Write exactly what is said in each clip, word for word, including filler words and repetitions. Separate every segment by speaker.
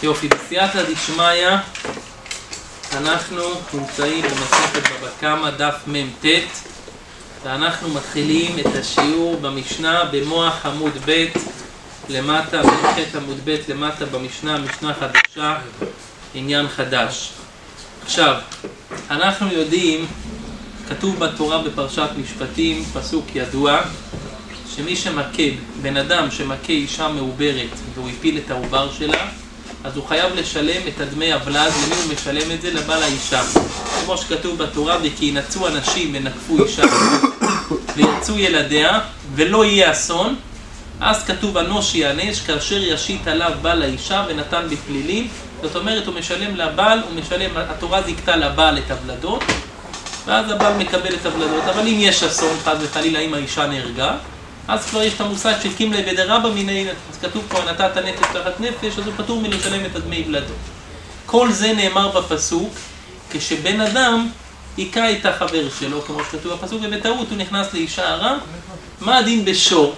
Speaker 1: יופי, בסייעתא דשמיא אנחנו נמצאים במסכת בבא קמא דף מ"ט, ואנחנו מתחילים את השיעור במשנה במוח עמוד ב' למטה, במחת עמוד ב' למטה במשנה, משנה חדשה, עניין חדש. עכשיו, אנחנו יודעים, כתוב בתורה בפרשת משפטים, פסוק ידוע, שמי שמכה, בן אדם שמכה אישה מעוברת והוא הפיל את העובר שלה, אז הוא חייב לשלם את הדמי הוולד. למי הוא משלם את זה? לבעל האישה. כמו שכתוב בתורה, וכי ינצו אנשים ונקפו אישה וירצו ילדיה ולא יהיה אסון, אז כתוב אנוש יענש כאשר ישית עליו בעל האישה ונתן בפלילים. זאת אומרת, הוא משלם לבעל, הוא משלם, התורה זיקתה לבעל את הוולדות, ואז הבעל מקבל את הוולדות. אבל אם יש אסון, חס וחלילה, אם האישה נהרגה, אז כבר יש את המושג של קימלי בדרבא מיניה, אז כתוב פה נתת נפש תחת נפש, אז הוא פטור מלשלם את הדמי ולדות. כל זה נאמר בפסוק כשבן אדם היכה את החבר שלו, כמו שכתוב בפסוק, ובטעות הוא נכנס לאישה הרע. מה הדין בשור?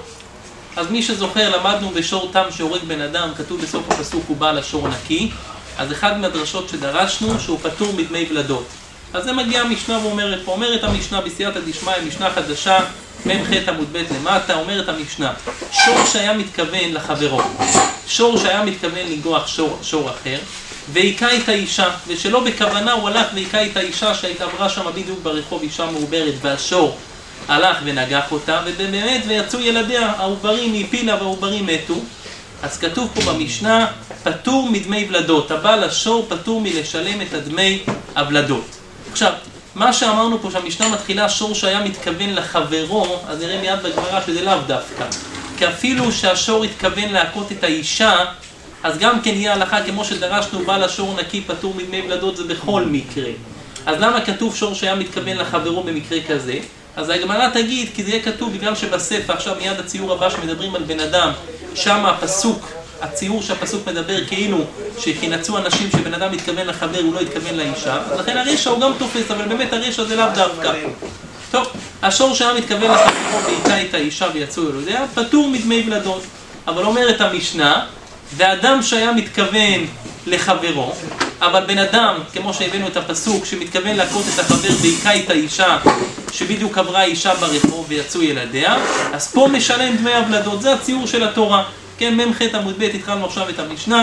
Speaker 1: אז מי שזוכר, למדנו בשור תם שהורג בן אדם, כתוב בסוף הפסוק הוא בעל השור נקי. אז אחד מהדרשות שדרשנו שהוא פטור מדמי ולדות. אז זה מגיע המשנה ואומרת פה, אומרת המשנה בסייעתא דשמיא, משנה חדשה, מ"ח עמוד ב' למטה, אומרת המשנה, שור שהיה מתכוון לחברו, שור שהיה מתכוון לגרוח שור, שור אחר, והיכה את האישה, ושלא בכוונה הוא הלך והיכה את האישה שהתעברה שם בדיוק ברחוב, אישה מעוברת, והשור הלך ונגח אותה, ובאמת ויצאו ילדיה, העוברים היא הפילה והעוברים מתו. אז כתוב פה במשנה, פטור מדמי ולדות, הבעל השור פטור מלשלם את הדמי הוולדות. עכשיו, מה שאמרנו פה שהמשנה מתחילה שור שהיה מתכוון לחברו, אז נראה מיד בגמרא שזה לאו דווקא. כי אפילו שהשור התכוון להכות את האישה, אז גם כן יהיה הלכה כמו שדרשנו בעל השור נקי פטור מדמי ולדות, זה בכל מקרה. אז למה כתוב שור שהיה מתכוון לחברו במקרה כזה? אז הגמרא תגיד, כי זה יהיה כתוב בגלל שבספר, עכשיו מיד הציור הבא שמדברים על בן אדם, שם הפסוק, הציור שהפסוק מדבר כאילו שכינצו אנשים שבן אדם מתכוון לחבר, הוא לא התכוון לאישה, אז לכן הרשע הוא גם תופס, אבל באמת הרשע זה לאו דווקא. טוב, השור שהיה מתכוון לחברו והיכה את האישה ויצאו ילדיה, פטור מדמי ולדות. אבל אומרת המשנה, ואדם שהיה מתכוון לחברו, אבל בן אדם, כמו שהבאנו את הפסוק, שמתכוון להכות את החבר והיכה את האישה, שבדיוק עברה האישה ברחוב ויצאו ילדיה, אז פה משלם דמי הוולדות. זה הציור של התורה. כן, מ"ח עמוד ב', התחלנו עכשיו את המשנה.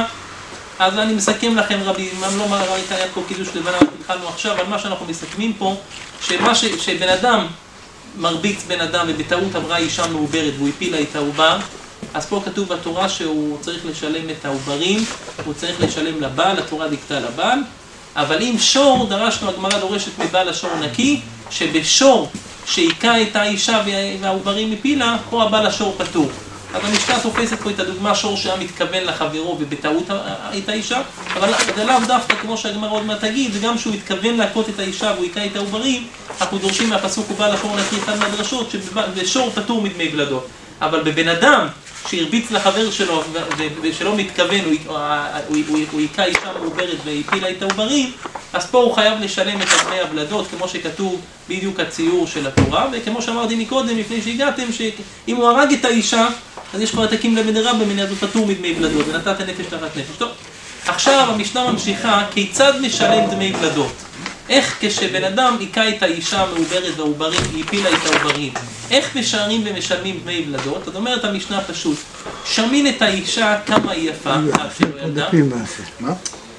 Speaker 1: אז אני מסכם לכם, רבי, אם לא ראית היה פה קידוש לבנה, התחלנו עכשיו, אבל מה שאנחנו מסכמים פה, שמה ש, שבן אדם מרביץ בן אדם ובטעות עברה אישה מעוברת והוא הפילה את העובר, אז פה כתוב בתורה שהוא צריך לשלם את העוברים, הוא צריך לשלם לבעל, התורה דיקתה לבעל. אבל אם שור, דרשנו, הגמרא דורשת מבעל השור נקי, שבשור שהיכה את האישה והעוברים הפילה, פה הבעל השור פטור. אז המשנה תופסת פה את הדוגמה שור שהיה מתכוון לחברו ובטעות את האישה, אבל זה לאו דווקא כמו שהגמרא עוד מעט תגיד, וגם שהוא מתכוון להכות את האישה והוא היכה את העוברים, אנחנו דורשים מהפסוק ובעל השור נקי אחד מהדרשות, שבשור פטור מדמי ולדות. אבל בבן אדם שהרביץ לחבר שלו ושלא מתכוון, הוא היכה אישה מעוברת והפילה את העוברים, אז פה הוא חייב לשלם את דמי הוולדות, כמו שכתוב בדיוק הציור של התורה, וכמו שאמרתי מקודם, לפני שהגעתם, שאם הוא הרג את האישה, אז יש כבר תקים לבדרבא מיניה, אז הוא פטור מדמי ולדות, ונתת נפש תחת נפש. טוב, עכשיו המשנה ממשיכה, כיצד משלם דמי ולדות? איך כשבן אדם היכה את האישה המעוברת והעוברים, היא הפילה את העוברים, איך משערים ומשלמים דמי ולדות? זאת אומרת המשנה פשוט, שמין את האישה כמה היא יפה, עד שלא ילדה.
Speaker 2: מה?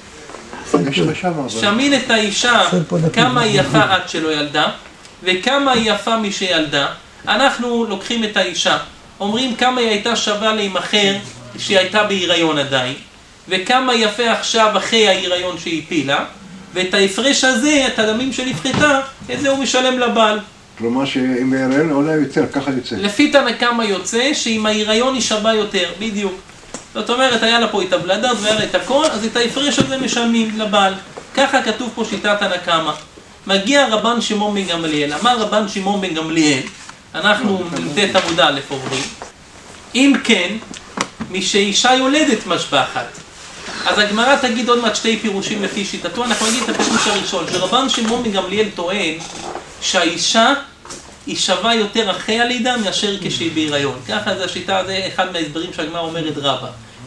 Speaker 1: שמין את האישה כמה היא יפה עד שלא ילדה, וכמה היא יפה משילדה. אנחנו לוקחים את האישה, אומרים כמה היא הייתה שווה להימכר שהיא הייתה בהיריון עדיין, וכמה יפה עכשיו אחרי ההיריון שהיא הפילה, ואת ההפרש הזה, את הדמים שנפחתה, את זה הוא משלם לבעל.
Speaker 2: כלומר שאם ההיריון עולה יותר, ככה יוצא.
Speaker 1: לפי תנא יוצא שאם ההיריון היא שווה יותר, בדיוק. זאת אומרת, היה לה פה את הוולדות והיה לה את הכל, אז את ההפרש הזה משלמים לבעל. ככה כתוב פה שיטת תנא קמא. מגיע רבן שמעון בן גמליאל, אמר רבן שמעון בן גמליאל, אנחנו נ"ט עמוד א' עוברים, אם כן, משאישה יולדת משבחת. אז הגמרא תגיד עוד מעט שתי פירושים לפי שיטתו, אנחנו נגיד את הפירוש הראשון, שרבן שמעון בן גמליאל טוען שהאישה היא שווה יותר אחרי הלידה מאשר כשהיא בהיריון. ככה זה השיטה, זה אחד מההסברים שהגמרא אומרת רבה.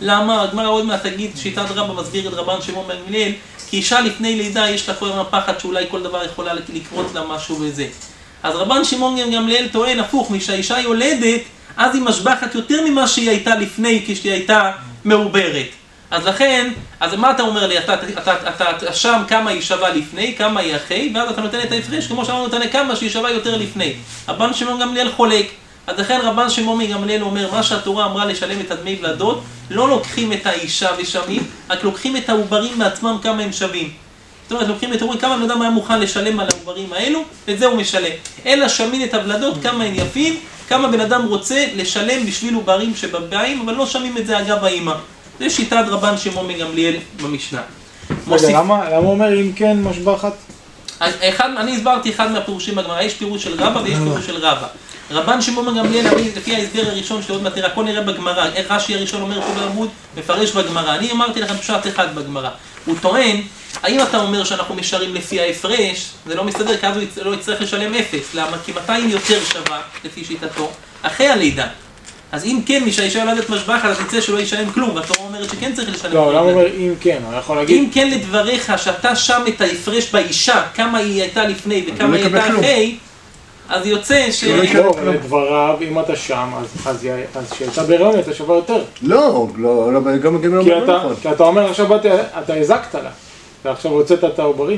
Speaker 1: למה? הגמרא עוד מעט תגיד, שיטת רבא מסביר את רבן שמעון בן גמליאל, כי אישה לפני לידה יש לה כל הזמן פחד שאולי כל דבר יכולה לקרות לה משהו וזה. אז רבן שמעון בן גמליאל טוען הפוך, משהאישה יולדת, אז היא משבחת יותר ממה שהיא הייתה לפני, כשהיא הייתה מעוברת. אז לכן, אז מה אתה אומר לי? אתה, אתה, אתה, אתה שם כמה היא שווה לפני, כמה היא אחרי, ואז אתה נותן את ההפרש, כמו שאמרנו, נותן כמה שהיא שווה יותר לפני. רבן שמעון בן גמליאל חולק. אז לכן רבן שמעון בן גמליאל אומר, מה שהתורה אמרה לשלם את הדמי ולדות, לא לוקחים את האישה ושמים, רק לוקחים את העוברים מעצמם כמה הם שווים. זאת אומרת, לוקחים את העוברים, כמה בן אדם היה מוכן לשלם על העוברים האלו, ואת זה הוא משלם. אלא שמין את הוולדות, כמה הם יפים, כמה בן אדם רוצה לשלם בשביל עוברים שבבאים, אבל לא שמים את זה אגב האמא. זה שיטת רבן שמעון בן גמליאל במשנה.
Speaker 3: רגע, למה הוא אומר אם כן משבחת?
Speaker 1: אני הסברתי אחד מהפירושים בגמרא, יש פירוש של רבא ויש פירוש של רבא. רבן שמעון בן גמליאל, לפי ההסבר הראשון שעוד מעט הכל נראה בגמרא, איך רש"י הראשון אומר פה בעמוד, מפרש בגמרא. אני אמרתי לכם פשט אחד בגמרא. הוא טוען, האם אתה אומר שאנחנו משרים לפי ההפרש, זה לא מסתדר, כי אז הוא לא יצטרך לשלם אפס. למה? כי מאתיים יותר שווה, לפי שיטתו, אחרי הלידה. אז אם כן, מי שהאישה יולדת משבחת, אז יצא שלא ישלם כלום, והתורה אומרת שכן צריך לשלם.
Speaker 3: לא, למה אומר אם כן? אני יכול להגיד...
Speaker 1: אם כן לדבריך, שאתה שם את ההפרש באישה, כמה היא הייתה לפני וכמה היא הייתה אחרי, אז יוצא ש...
Speaker 3: לא, לדבריו, אם אתה שם, אז שהייתה בהיריון, הייתה שווה יותר.
Speaker 2: לא, לא, גם מגיעים לא נכון.
Speaker 3: כי אתה אומר, עכשיו אתה הזקת לה, ועכשיו הוצאת את העוברים.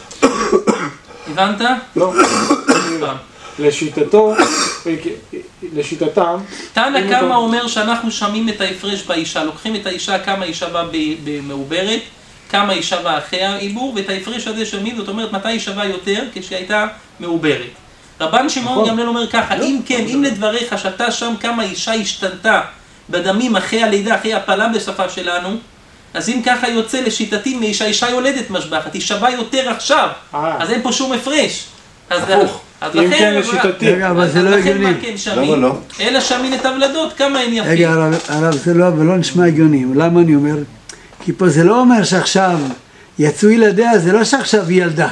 Speaker 1: הבנת?
Speaker 3: לא. לשיטתו, לשיטתם...
Speaker 1: תנא קמא אומר שאנחנו שמים את ההפרש באישה, לוקחים את האישה כמה היא שווה במעוברת, כמה היא שווה אחרי העיבור, ואת ההפרש הזה שמים, זאת אומרת מתי היא שווה יותר כשהיא הייתה מעוברת. רבן שמעון גמליאל אומר ככה, אם כן, אם לדבריך שאתה שם כמה אישה השתנתה בדמים אחרי הלידה, אחרי הפלה בשפה שלנו, אז אם ככה יוצא לשיטתי מאישה, אישה יולדת משבחת, היא שווה יותר עכשיו, אז אין פה שום הפרש.
Speaker 3: הפוך, אם כן לשיטתי.
Speaker 4: רגע, אבל זה לא הגיוני.
Speaker 2: למה לא?
Speaker 1: אלא שמין את הוולדות, כמה הן יפים.
Speaker 4: רגע, הרב, זה לא, ולא נשמע הגיוני. למה אני אומר? כי פה זה לא אומר שעכשיו יצאו ילדיה, זה לא שעכשיו היא ילדה.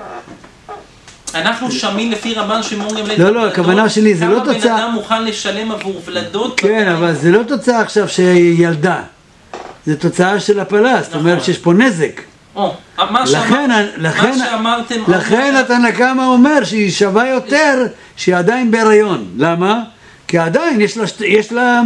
Speaker 1: אנחנו שמים לפי רבן שמעון גמליאל.
Speaker 4: לא, לא, הכוונה שלי זה לא תוצאה...
Speaker 1: כמה בן אדם מוכן לשלם עבור ולדות.
Speaker 4: כן, אבל זה לא תוצאה עכשיו שהיא ילדה. זה תוצאה של הפלה, זאת אומרת שיש פה נזק. לכן התנא קמא אומר שהיא שווה יותר שהיא עדיין בהיריון. למה? כי עדיין יש לה...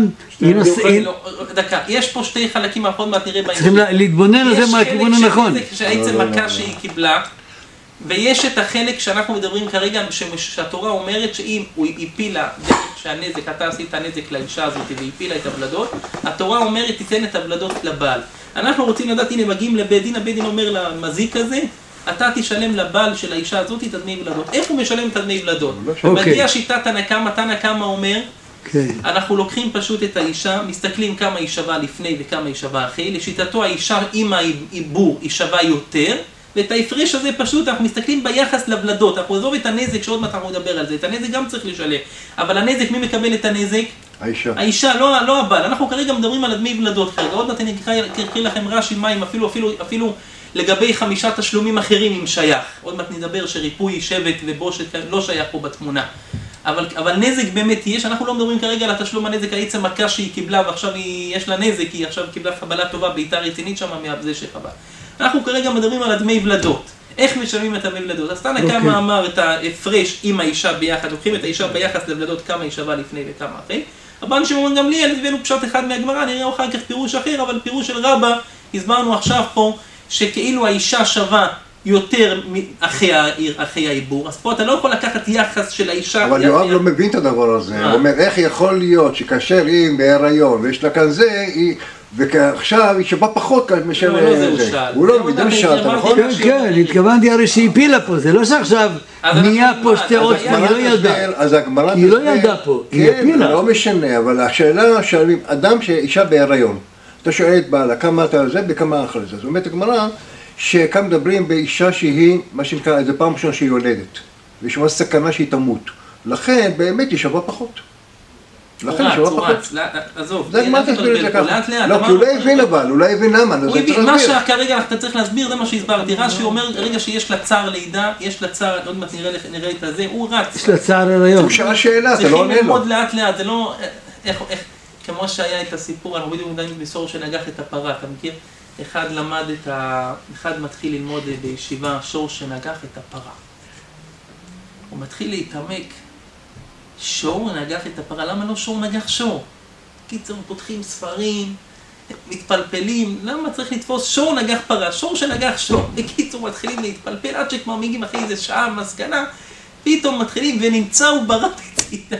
Speaker 1: דקה, יש פה שתי חלקים, עוד מעט נראה בעניין.
Speaker 4: צריכים להתבונן על זה מהכיוון הנכון.
Speaker 1: יש חלק שהעצם מכה שהיא קיבלה, ויש את החלק שאנחנו מדברים כרגע, שהתורה אומרת שאם הוא הפילה דרך שהנזק, אתה עשית נזק לאישה הזאת והפילה את הוולדות, התורה אומרת תיתן את הוולדות לבעל. אנחנו רוצים לדעת, הנה מגיעים לבית דין, הבית דין אומר למזיק הזה, אתה תשלם לבעל של האישה הזאת את הדמי ולדות. איך הוא משלם את הדמי ולדות? מגיע שיטת תנא קמא, תנא קמא אומר, אנחנו לוקחים פשוט את האישה, מסתכלים כמה היא שווה לפני וכמה היא שווה אחרי, לשיטתו האישה עם העיבור היא שווה יותר, ואת ההפרש הזה פשוט אנחנו מסתכלים ביחס לבלדות, אנחנו עזוב את הנזק שעוד מעט אנחנו נדבר על זה, את הנזק גם צריך לשלם, אבל הנזק, מי מקבל את הנזק?
Speaker 2: האישה.
Speaker 1: האישה, לא, לא הבעל, אנחנו כרגע מדברים על הדמי ולדות כרגע, עוד מעט אני אקריא לכם רש"י מים, אפילו, אפילו, אפילו לגבי חמישה תשלומים אחרים אם שייך, עוד מעט נדבר שריפוי, שבט ובושת לא שייך פה בתמונה. אבל, אבל נזק באמת יש, אנחנו לא מדברים כרגע על התשלום הנזק, העצם מכה שהיא קיבלה ועכשיו היא, יש לה נזק, היא עכשיו קיבלה חבלה טובה, בעיטה רצינית שם מהזה שחבל. אנחנו כרגע מדברים על הדמי ולדות. איך משלמים את הדמי ולדות? אז תנא קמא אמר את ההפרש עם האישה ביחד, לוקחים את האישה ביחס לבלדות כמה היא שווה לפני וכמה אחרי. רבן שמעון גמליאל הבאנו פשט אחד מהגמרא, נראה אחר כך פירוש אחר, אבל פירוש של רבא, הסברנו עכשיו פה, שכאילו האישה שווה יותר אחרי העיבור, אז פה אתה לא יכול לקחת יחס של האישה.
Speaker 2: אבל יואב לא מבין את הדבר הזה, הוא אומר איך יכול להיות שכאשר היא בהיריון ויש לה כאן זה, ועכשיו היא שווה פחות משל זה. הוא לא מבין, הוא שאלת, נכון?
Speaker 4: כן, כן, התכוונתי הרי שהיא הפילה פה, זה לא שעכשיו נהיה פה שתי עוד, היא לא ילדה. היא לא ילדה פה, היא הפילה.
Speaker 2: לא משנה, אבל השאלה שואלים, אדם שאישה בהיריון, אתה שואל את בעלה, כמה אתה על זה וכמה אחרי זה. זאת אומרת, הגמרא, שכאן מדברים באישה שהיא, מה שנקרא, זה פעם ראשונה שהיא יולדת, ויש ממש סכנה שהיא תמות. לכן, באמת, היא שווה פחות. לכן היא שווה פחות.
Speaker 1: עזוב,
Speaker 2: זה מה תסביר את זה ככה? לא, כי הוא לא הבין אבל, הוא לא הבין למה.
Speaker 1: הוא הבין, מה שכרגע אתה צריך להסביר, זה מה שהסברתי. רש"י אומר, רגע שיש לה צער לידה, יש לה צער, עוד מעט נראה את הזה, הוא רץ.
Speaker 4: יש לה צער הריון.
Speaker 2: הוא שאל שאלה, אתה לא עונה לו.
Speaker 1: צריכים ללמוד לאט לאט, זה לא... כמו שהיה את הסיפור, אנחנו בדיוק מדברים בסור שנגח את הפרה, אתה מכיר? אחד למד את ה... אחד מתחיל ללמוד בישיבה שור שנגח את הפרה. הוא מתחיל להתעמק, שור נגח את הפרה, למה לא שור נגח שור? קיצור, פותחים ספרים, מתפלפלים, למה צריך לתפוס שור נגח פרה? שור שנגח שור. בקיצור, מתחילים להתפלפל, עד שכבר מגיעים אחרי איזה שעה מסקנה, פתאום מתחילים ונמצא הוא ברא בצידה.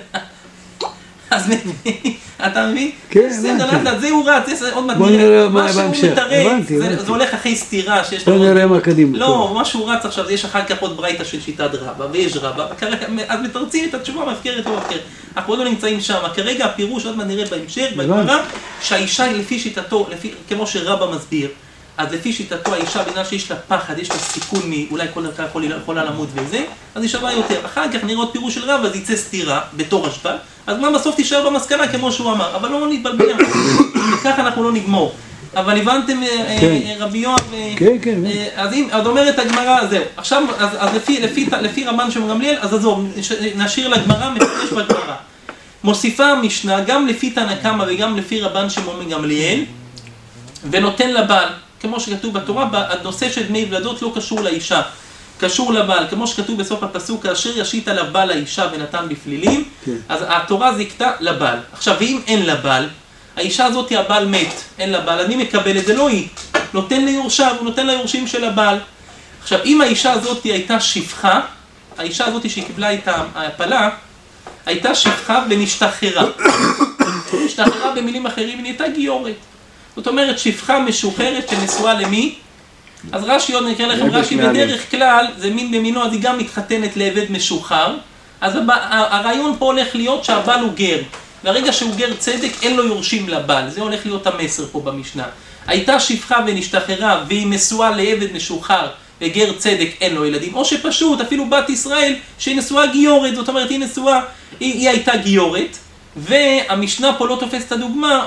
Speaker 1: אז אתה מבין?
Speaker 4: כן,
Speaker 1: הבנתי. זה הוא רץ, זה עוד מעט
Speaker 4: בוא נראה מה
Speaker 1: שהוא
Speaker 4: בהמשך.
Speaker 1: מתערב,
Speaker 4: הבנתי,
Speaker 1: זה-
Speaker 4: הבנתי.
Speaker 1: זה הולך אחרי סתירה שיש
Speaker 4: בוא נראה מה קדימה.
Speaker 1: לא, מה שהוא רץ עכשיו, יש אחר כך עוד ברייתא של שיטת רבא, ויש רבא, וכרגע- אז מתרצים את התשובה מפקרת או מפקרת. אנחנו עוד לא נמצאים שם, כרגע הפירוש, עוד מעט נראה בהמשך, בגמרא, שהאישה לפי שיטתו, לפי- כמו שרבא מסביר, אז לפי שיטתו האישה, בגלל שיש לה פחד, יש לה סיכון מאולי כל דקה יכול- יכולה למות וזה, אז היא שווה יותר. אחר כך נראה עוד פירוש של רבא, אז יצא סתירה בתור השוואה, אז מה בסוף תישאר במסקנה כמו שהוא אמר, אבל לא נתבלבל, וככה אנחנו לא נגמור. אבל הבנתם, אה,
Speaker 4: כן.
Speaker 1: אה, רבי יואב, אה,
Speaker 4: כן, כן.
Speaker 1: אה, אז אם, אז אומרת הגמרא, זהו. עכשיו, אז, אז לפי, לפי, לפי רבן שמעון גמליאל, אז עזוב, נש- נשאיר לגמרא, מפרש בגמרא. מוסיפה המשנה, גם לפי תנא קמא וגם לפי רבן שמעון גמליאל, ונותן לבעל, כמו שכתוב בתורה, הנושא של דמי ולדות לא קשור לאישה, קשור לבעל, כמו שכתוב בסוף הפסוק, כאשר ישית עליו בעל האישה ונתן בפלילים,
Speaker 4: כן.
Speaker 1: אז התורה זיכתה לבעל. עכשיו, ואם אין לבעל, האישה הזאת הבעל מת, אין לה בעל, אני מקבל את זה, לא היא, נותן ליורשיו, הוא נותן ליורשים של הבעל. עכשיו, אם האישה הזאת הייתה שפחה, האישה הזאת שקיבלה את ההפלה, הייתה שפחה ונשתחררה. נשתחררה במילים אחרים, היא נהייתה גיורת. זאת אומרת, שפחה משוחררת שנשואה למי? אז רש"י, עוד נקרא לכם,
Speaker 2: לעבד
Speaker 1: רש"י
Speaker 2: מעלים.
Speaker 1: בדרך כלל, זה מין במינו, אז היא גם מתחתנת לעבד משוחרר. אז הב- ה- הרעיון פה הולך להיות שהבעל הוא גר. והרגע שהוא גר צדק, אין לו יורשים לבעל. זה הולך להיות המסר פה במשנה. הייתה שפחה ונשתחררה, והיא נשואה לעבד משוחרר, וגר צדק אין לו ילדים. או שפשוט, אפילו בת ישראל, שהיא נשואה גיורת, זאת אומרת, היא נשואה, היא, היא הייתה גיורת, והמשנה פה לא תופס את הדוגמה,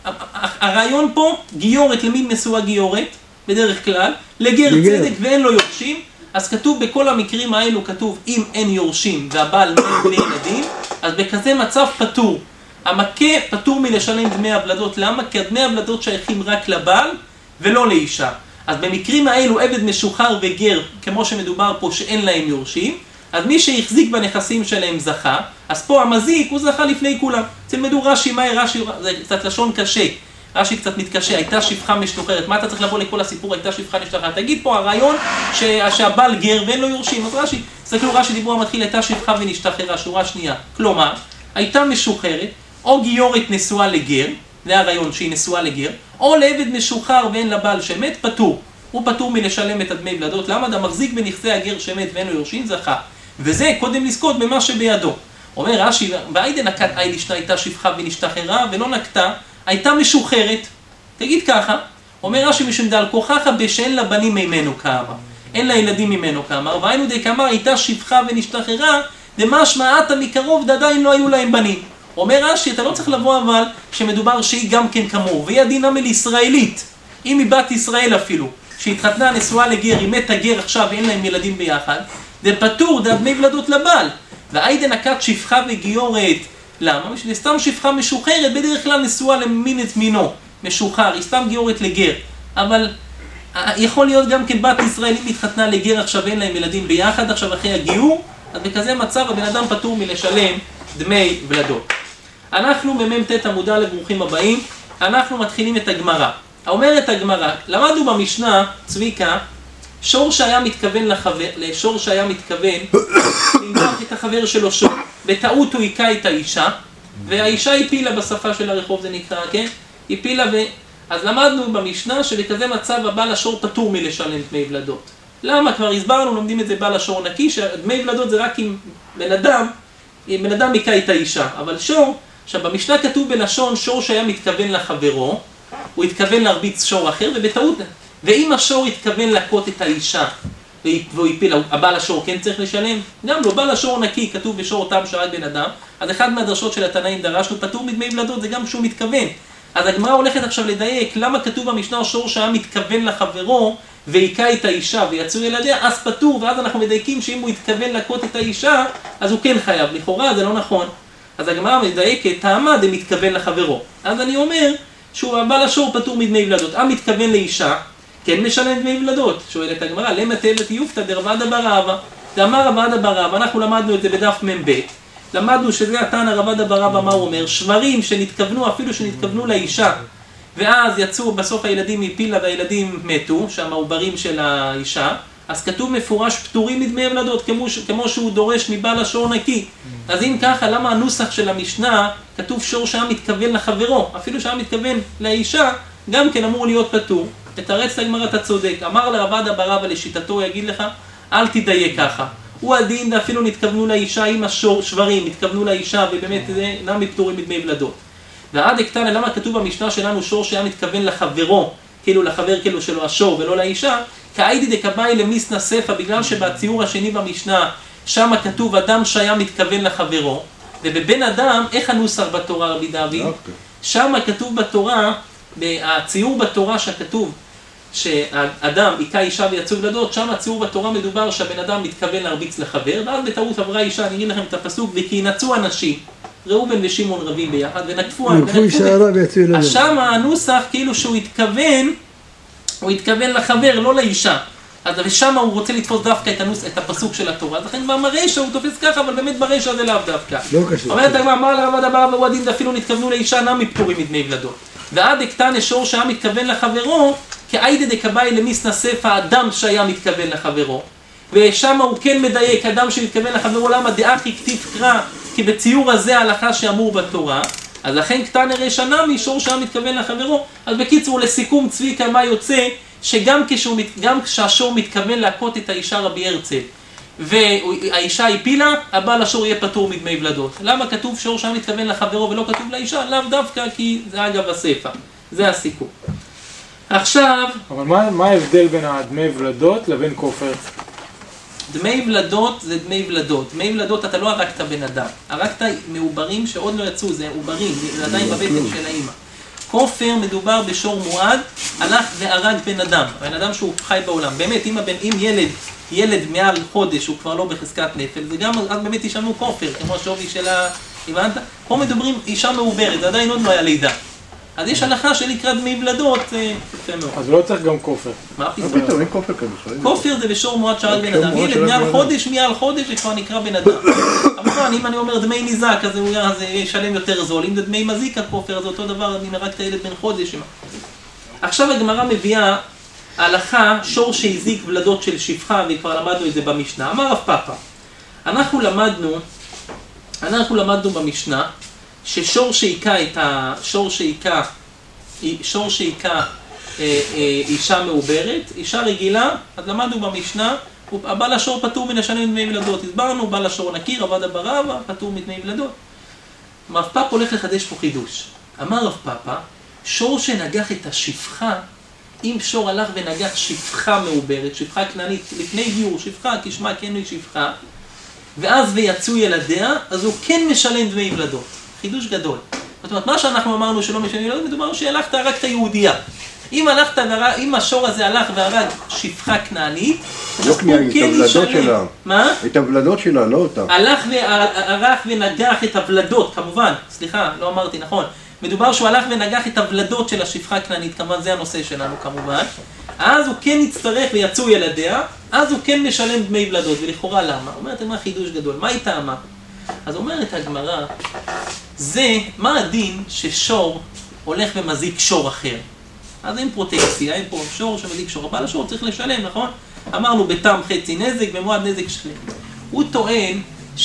Speaker 1: הרעיון פה, גיורת, למי נשואה גיורת? בדרך כלל, לגר
Speaker 4: לגר.
Speaker 1: צדק ואין לו יורשים, אז כתוב בכל המקרים האלו, כתוב אם אין יורשים והבעל מת בלי ילדים, אז בכזה מצב פטור. המכה פטור מלשלם דמי הבלדות, למה? כי הדמי הבלדות שייכים רק לבעל ולא לאישה. אז במקרים האלו עבד משוחרר וגר, כמו שמדובר פה שאין להם יורשים, אז מי שהחזיק בנכסים שלהם זכה, אז פה המזיק הוא זכה לפני כולם. תלמדו רש"י, מהי רש"י, זה קצת לשון קשה. רש"י קצת מתקשה, הייתה שפחה משתוחררת. מה אתה צריך לבוא לכל הסיפור, הייתה שפחה משתוחררת? תגיד פה הרעיון ש... שהבעל גר ואין לו יורשים. אז רש"י, תסתכלו, רש"י דיבור המתחיל, הייתה שפחה ונשתחררה, שורה שנייה. כלומר, הייתה משוחררת, או גיורת נשואה לגר, זה הרעיון שהיא נשואה לגר, או לעבד משוחרר ואין לבעל שמת, פטור. הוא פטור מלשלם את הדמי ולדות. למה? אתה מחזיק בנכסי הגר שמת ואין לו יורשים, זכה. וזה קודם לזכות במה שבידו. אומר רש"י, והיידה נקט איילישנה הייתה שפחה ונשתחררה, ולא נקטה, הייתה משוחררת. תגיד ככה, אומר רש"י משום דל כוכך בשאין לה בנים ממנו כאמר. אין לה ילדים ממנו כאמר, והיינו די כאמר הייתה שפחה ונשתחררה, דמשמע עתה מקרוב עדיין לא היו להם בנים. אומר רש"י, אתה לא צריך לבוא אבל שמדובר שהיא גם כן כמוהו, והיא הדין המל ישראלית, אם היא בת ישראל אפילו, שהתחתנה נשואה לגר, היא מתה גר עכשיו ואין להם ילדים ביחד, זה פטור, זה דמי ולדות לבעל. והיידה נקט שפחה וגיורת, למה? משום סתם שפחה משוחררת, בדרך כלל נשואה למין את מינו, משוחרר, היא סתם גיורת לגר. אבל יכול להיות גם כן בת ישראל, אם התחתנה לגר עכשיו ואין להם ילדים ביחד, עכשיו אחרי הגיור, אז בכזה מצב הבן אדם פטור מלשלם דמי ולדות. אנחנו במ"ט עמוד א', ברוכים הבאים, אנחנו מתחילים את הגמרא. אומרת הגמרא, למדנו במשנה, צביקה, שור שהיה מתכוון לחבר, לשור שהיה מתכוון, לנגח את החבר שלו שור. בטעות הוא היכה את האישה, והאישה הפילה בשפה של הרחוב, זה נקרא, כן? הפילה ו... אז למדנו במשנה שבכזה מצב הבעל השור פטור מלשלם דמי ולדות. למה? כבר הסברנו, לומדים את זה בעל השור נקי, שדמי ולדות זה רק אם בן אדם, אם בן אדם היכה את האישה. אבל שור, עכשיו במשנה כתוב בלשון שור שהיה מתכוון לחברו, הוא התכוון להרביץ שור אחר, ובטעות, ואם השור התכוון להכות את האישה, והוא הפיל, הבעל השור כן צריך לשלם? גם לא, בעל השור נקי, כתוב בשור תם שרק בן אדם, אז אחד מהדרשות של התנאים דרשנו, פטור מדמי ולדות, זה גם כשהוא מתכוון. אז הגמרא הולכת עכשיו לדייק, למה כתוב במשנה שור שהיה מתכוון לחברו, והיכה את האישה ויצאו ילדיה, אז פטור, ואז אנחנו מדייקים שאם הוא התכוון להכות את האישה, אז הוא כן חייב. לכאורה זה לא נכון. אז הגמרא מדייקת, טעמה דמתכוון לחברו. אז אני אומר, שהוא הבעל השור פטור מדמי ולדות. עם מתכוון לאישה, כן משלם דמי ולדות. שואלת הגמרא, למה תלת יופתא דרבדא בר אבא? דאמר רבדא בר אבא, אנחנו למדנו את זה בדף מ"ב. למדנו שזה התנא רבדא בר אבא, מה הוא אומר? שברים שנתכוונו, אפילו שנתכוונו לאישה, ואז יצאו בסוף הילדים מפילה והילדים מתו, שם העוברים של האישה, אז כתוב מפורש פטורים מדמי ולדות, כמו, כמו שהוא דורש מבעל השור נקי. אז אם ככה, למה הנוסח של המשנה כתוב שור שהיה מתכוון לחברו, אפילו שהיה מתכוון לאישה, גם כן אמור להיות פטור? תתרץ לגמרא, אתה צודק. אמר לרבדא בר אבא לשיטתו, הוא יגיד לך, אל תדייק ככה. הוא הדין, אפילו נתכוונו לאישה עם השברים, נתכוונו לאישה, ובאמת אינם פטורים מדמי ולדות. ועד הקטן, למה כתוב במשנה שלנו שור שהיה מתכוון לחברו, כאילו לחבר כאילו שלו השור ולא לאישה, כאיידי דקבאי למיסנא ספא, בגלל שבציור השני במשנה, שם כתוב אדם שהיה מתכוון לחברו, ובבן אדם, איך הנוסח בתורה רבי דוד? שם כתוב בתורה, הציור בתורה שכתוב, שאדם היכה אישה ויצאו ולדות, שם הציור בתורה מדובר שהבן אדם מתכוון להרביץ לחבר, ואז בטעות עברה אישה, אני אגיד לכם את הפסוק, וכי ינצו אנשים, ראובן ושמעון רבים ביחד, ונקפו, אז שם הנוסח כאילו שהוא התכוון, הוא התכוון לחבר, לא לאישה. אז ושם הוא רוצה לתפוס דווקא את, הנוס, את הפסוק של התורה, אז לכן כבר מרשע הוא תופס ככה, אבל באמת ברשע זה לאו דווקא.
Speaker 4: לא קשור.
Speaker 1: אומרת הגמרא, אמר לרבדא בר אבא, הוא הדין ואפילו נתכוונו לאישה, נמי פטורים מדמי ולדות. ועד הקטן שור שהיה מתכוון לחברו, כאיידי דקבאי למיסנא ספא, אדם שהיה מתכוון לחברו. ושם הוא כן מדייק, אדם שמתכוון לחברו, למה דאחי כתיב קרא, כי בציור הזה ההלכה שאמור בתורה, אז לכן קטן רשע נמי, שור שהיה מתכוון לחברו. אז בקיצור, לסיכום צביקה, מה יוצא? שגם כשהוא, גם כשהשור מתכוון להכות את האישה רבי הרצל, והאישה הפילה, הבעל השור יהיה פטור מדמי ולדות. למה כתוב שור שהיה מתכוון לחברו ולא כתוב לאישה? לאו דווקא, כי זה אגב הספא. זה הסיכום. עכשיו...
Speaker 3: אבל מה, מה ההבדל בין הדמי ולדות לבין כופר?
Speaker 1: דמי ולדות זה דמי ולדות. דמי ולדות אתה לא הרגת בן אדם. הרגת מעוברים שעוד לא יצאו, זה עוברים, זה עדיין בבטן של האמא. כופר מדובר בשור מועד, הלך והרג בן אדם, בן אדם שהוא חי בעולם. באמת, אם, הבן, אם ילד, ילד מעל חודש הוא כבר לא בחזקת נפל, זה גם, אז באמת ישלמו כופר, כמו השווי של ה... הבנת? פה מדברים אישה מעוברת, זה עדיין עוד לא היה לידה. אז יש הלכה שנקרא דמי ולדות, יפה מאוד.
Speaker 3: אז לא צריך גם כופר.
Speaker 1: מה
Speaker 2: פתאום? אין כופר כזה.
Speaker 1: כופר זה בשור מועד שהרג בן אדם. ילד מעל חודש, מעל חודש, זה כבר נקרא בן אדם. אבל אם אני אומר דמי ניזק, אז זה ישלם יותר זול. אם זה דמי מזיק הכופר, זה אותו דבר, אני מרק את הילד בן חודש. עכשיו הגמרא מביאה הלכה, שור שהזיק ולדות של שפחה, וכבר למדנו את זה במשנה. אמר רב פאפא, אנחנו למדנו, אנחנו למדנו במשנה, ששור שהיכה את ה... שור שהיכה, שור שהיכה אה, אה, אישה מעוברת, אישה רגילה, אז למדנו במשנה, הבעל השור פטור מלשלם דמי ולדות. הסברנו, בעל השור נקי, רבדא בר אבא, פטור מדמי ולדות. רב פאפא הולך לחדש פה חידוש. אמר רב פאפא, שור שנגח את השפחה, אם שור הלך ונגח שפחה מעוברת, שפחה כנענית, לפני גיור, שפחה, כשמה כן היא שפחה, ואז ויצאו ילדיה, אז הוא כן משלם דמי ולדות. חידוש גדול. זאת אומרת, מה שאנחנו אמרנו שלא משלמים ולדות, מדובר שהלכת הרגת יהודייה. אם הלכת, אם השור הזה הלך והרג שפחה כנענית,
Speaker 2: לא כנענית, את הוולדות שלה.
Speaker 1: מה?
Speaker 2: את הוולדות שלה, לא אותה.
Speaker 1: הלך והרג ונגח את הוולדות, כמובן, סליחה, לא אמרתי, נכון. מדובר שהוא הלך ונגח את הוולדות של השפחה הכנענית, כמובן זה הנושא שלנו כמובן. אז הוא כן יצטרך ויצאו ילדיה, אז הוא כן משלם דמי ולדות, ולכאורה למה? אומרת, מה חידוש גדול, מה היא טעמה? אז אומרת הגמרא, זה, מה הדין ששור הולך ומזיק שור אחר? אז אין פרוטקציה, אין פה שור שמזיק שור, אבל השור צריך לשלם, נכון? אמרנו בתם חצי נזק, במועד נזק שלם. הוא טוען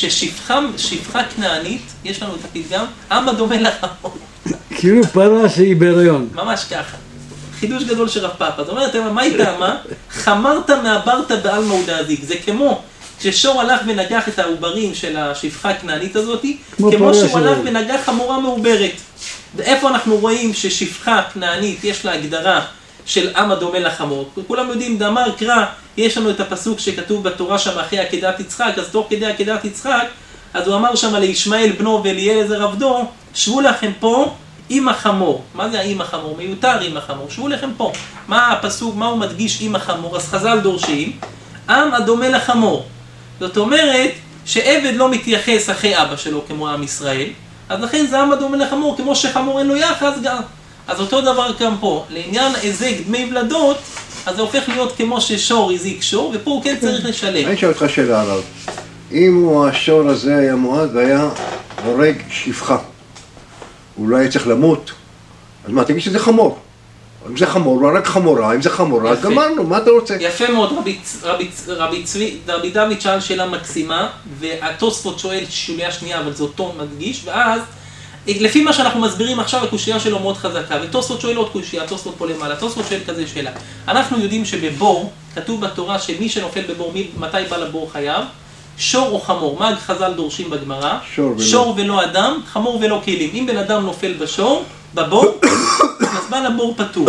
Speaker 1: ששפחה כנענית, יש לנו את הפתגם, אמה דומה לחמור.
Speaker 4: כאילו פרה שהיא בהיריון.
Speaker 1: ממש ככה. חידוש גדול של רב פאפא. זאת אומרת, מה היא טעמה? חמרת מעברת בעלמא ודאזיק. זה כמו כששור הלך ונגח את העוברים של השפחה הכנענית הזאת, כמו, כמו שהוא הלך ונגח חמורה מעוברת. ואיפה אנחנו רואים ששפחה כנענית יש לה הגדרה של עם הדומה לחמור? כולם יודעים, דאמר קרא, יש לנו את הפסוק שכתוב בתורה שם אחרי עקדת יצחק, אז תוך כדי עקדת יצחק, אז הוא אמר שם לישמעאל בנו ואליעזר עבדו, שבו לכם פה עם החמור. מה זה עם החמור? מיותר עם החמור. שבו לכם פה. מה הפסוק, מה הוא מדגיש עם החמור? אז חז"ל דורשים, עם הדומה לחמור. זאת אומרת, שעבד לא מתייחס אחרי אבא שלו כמו עם ישראל, אז לכן זה עמד דומה לחמור, כמו שחמור אין לו יחס גם. אז אותו דבר גם פה, לעניין היזק דמי ולדות, אז זה הופך להיות כמו ששור הזיק שור, ופה הוא כן צריך לשלם.
Speaker 2: אני שואל אותך שאלה הרב, אם הוא השור הזה היה מועד והיה הורג שפחה, הוא לא היה צריך למות, אז מה, תגיד שזה חמור. אם זה חמור, הוא הרג חמורה, אם זה חמורה, אז גמרנו, מה אתה רוצה?
Speaker 1: יפה מאוד, רבי, רבי, רבי, צבי, רבי דוד שאל שאלה מקסימה, והתוספות שואל שוליה שנייה, אבל זה אותו מדגיש, ואז, לפי מה שאנחנו מסבירים עכשיו, הקושייה שלו מאוד חזקה, ותוספות שואל עוד קושייה, תוספות פה למעלה, תוספות שואל כזה שאלה. אנחנו יודעים שבבור, כתוב בתורה שמי שנופל בבור, מתי בא לבור חייב? שור או חמור, מה חז"ל דורשים בגמרא?
Speaker 2: שור ולא.
Speaker 1: שור ולא אדם, חמור ולא כלים. אם בן אדם נופל בשור, בבור, אז בא לבור פטור.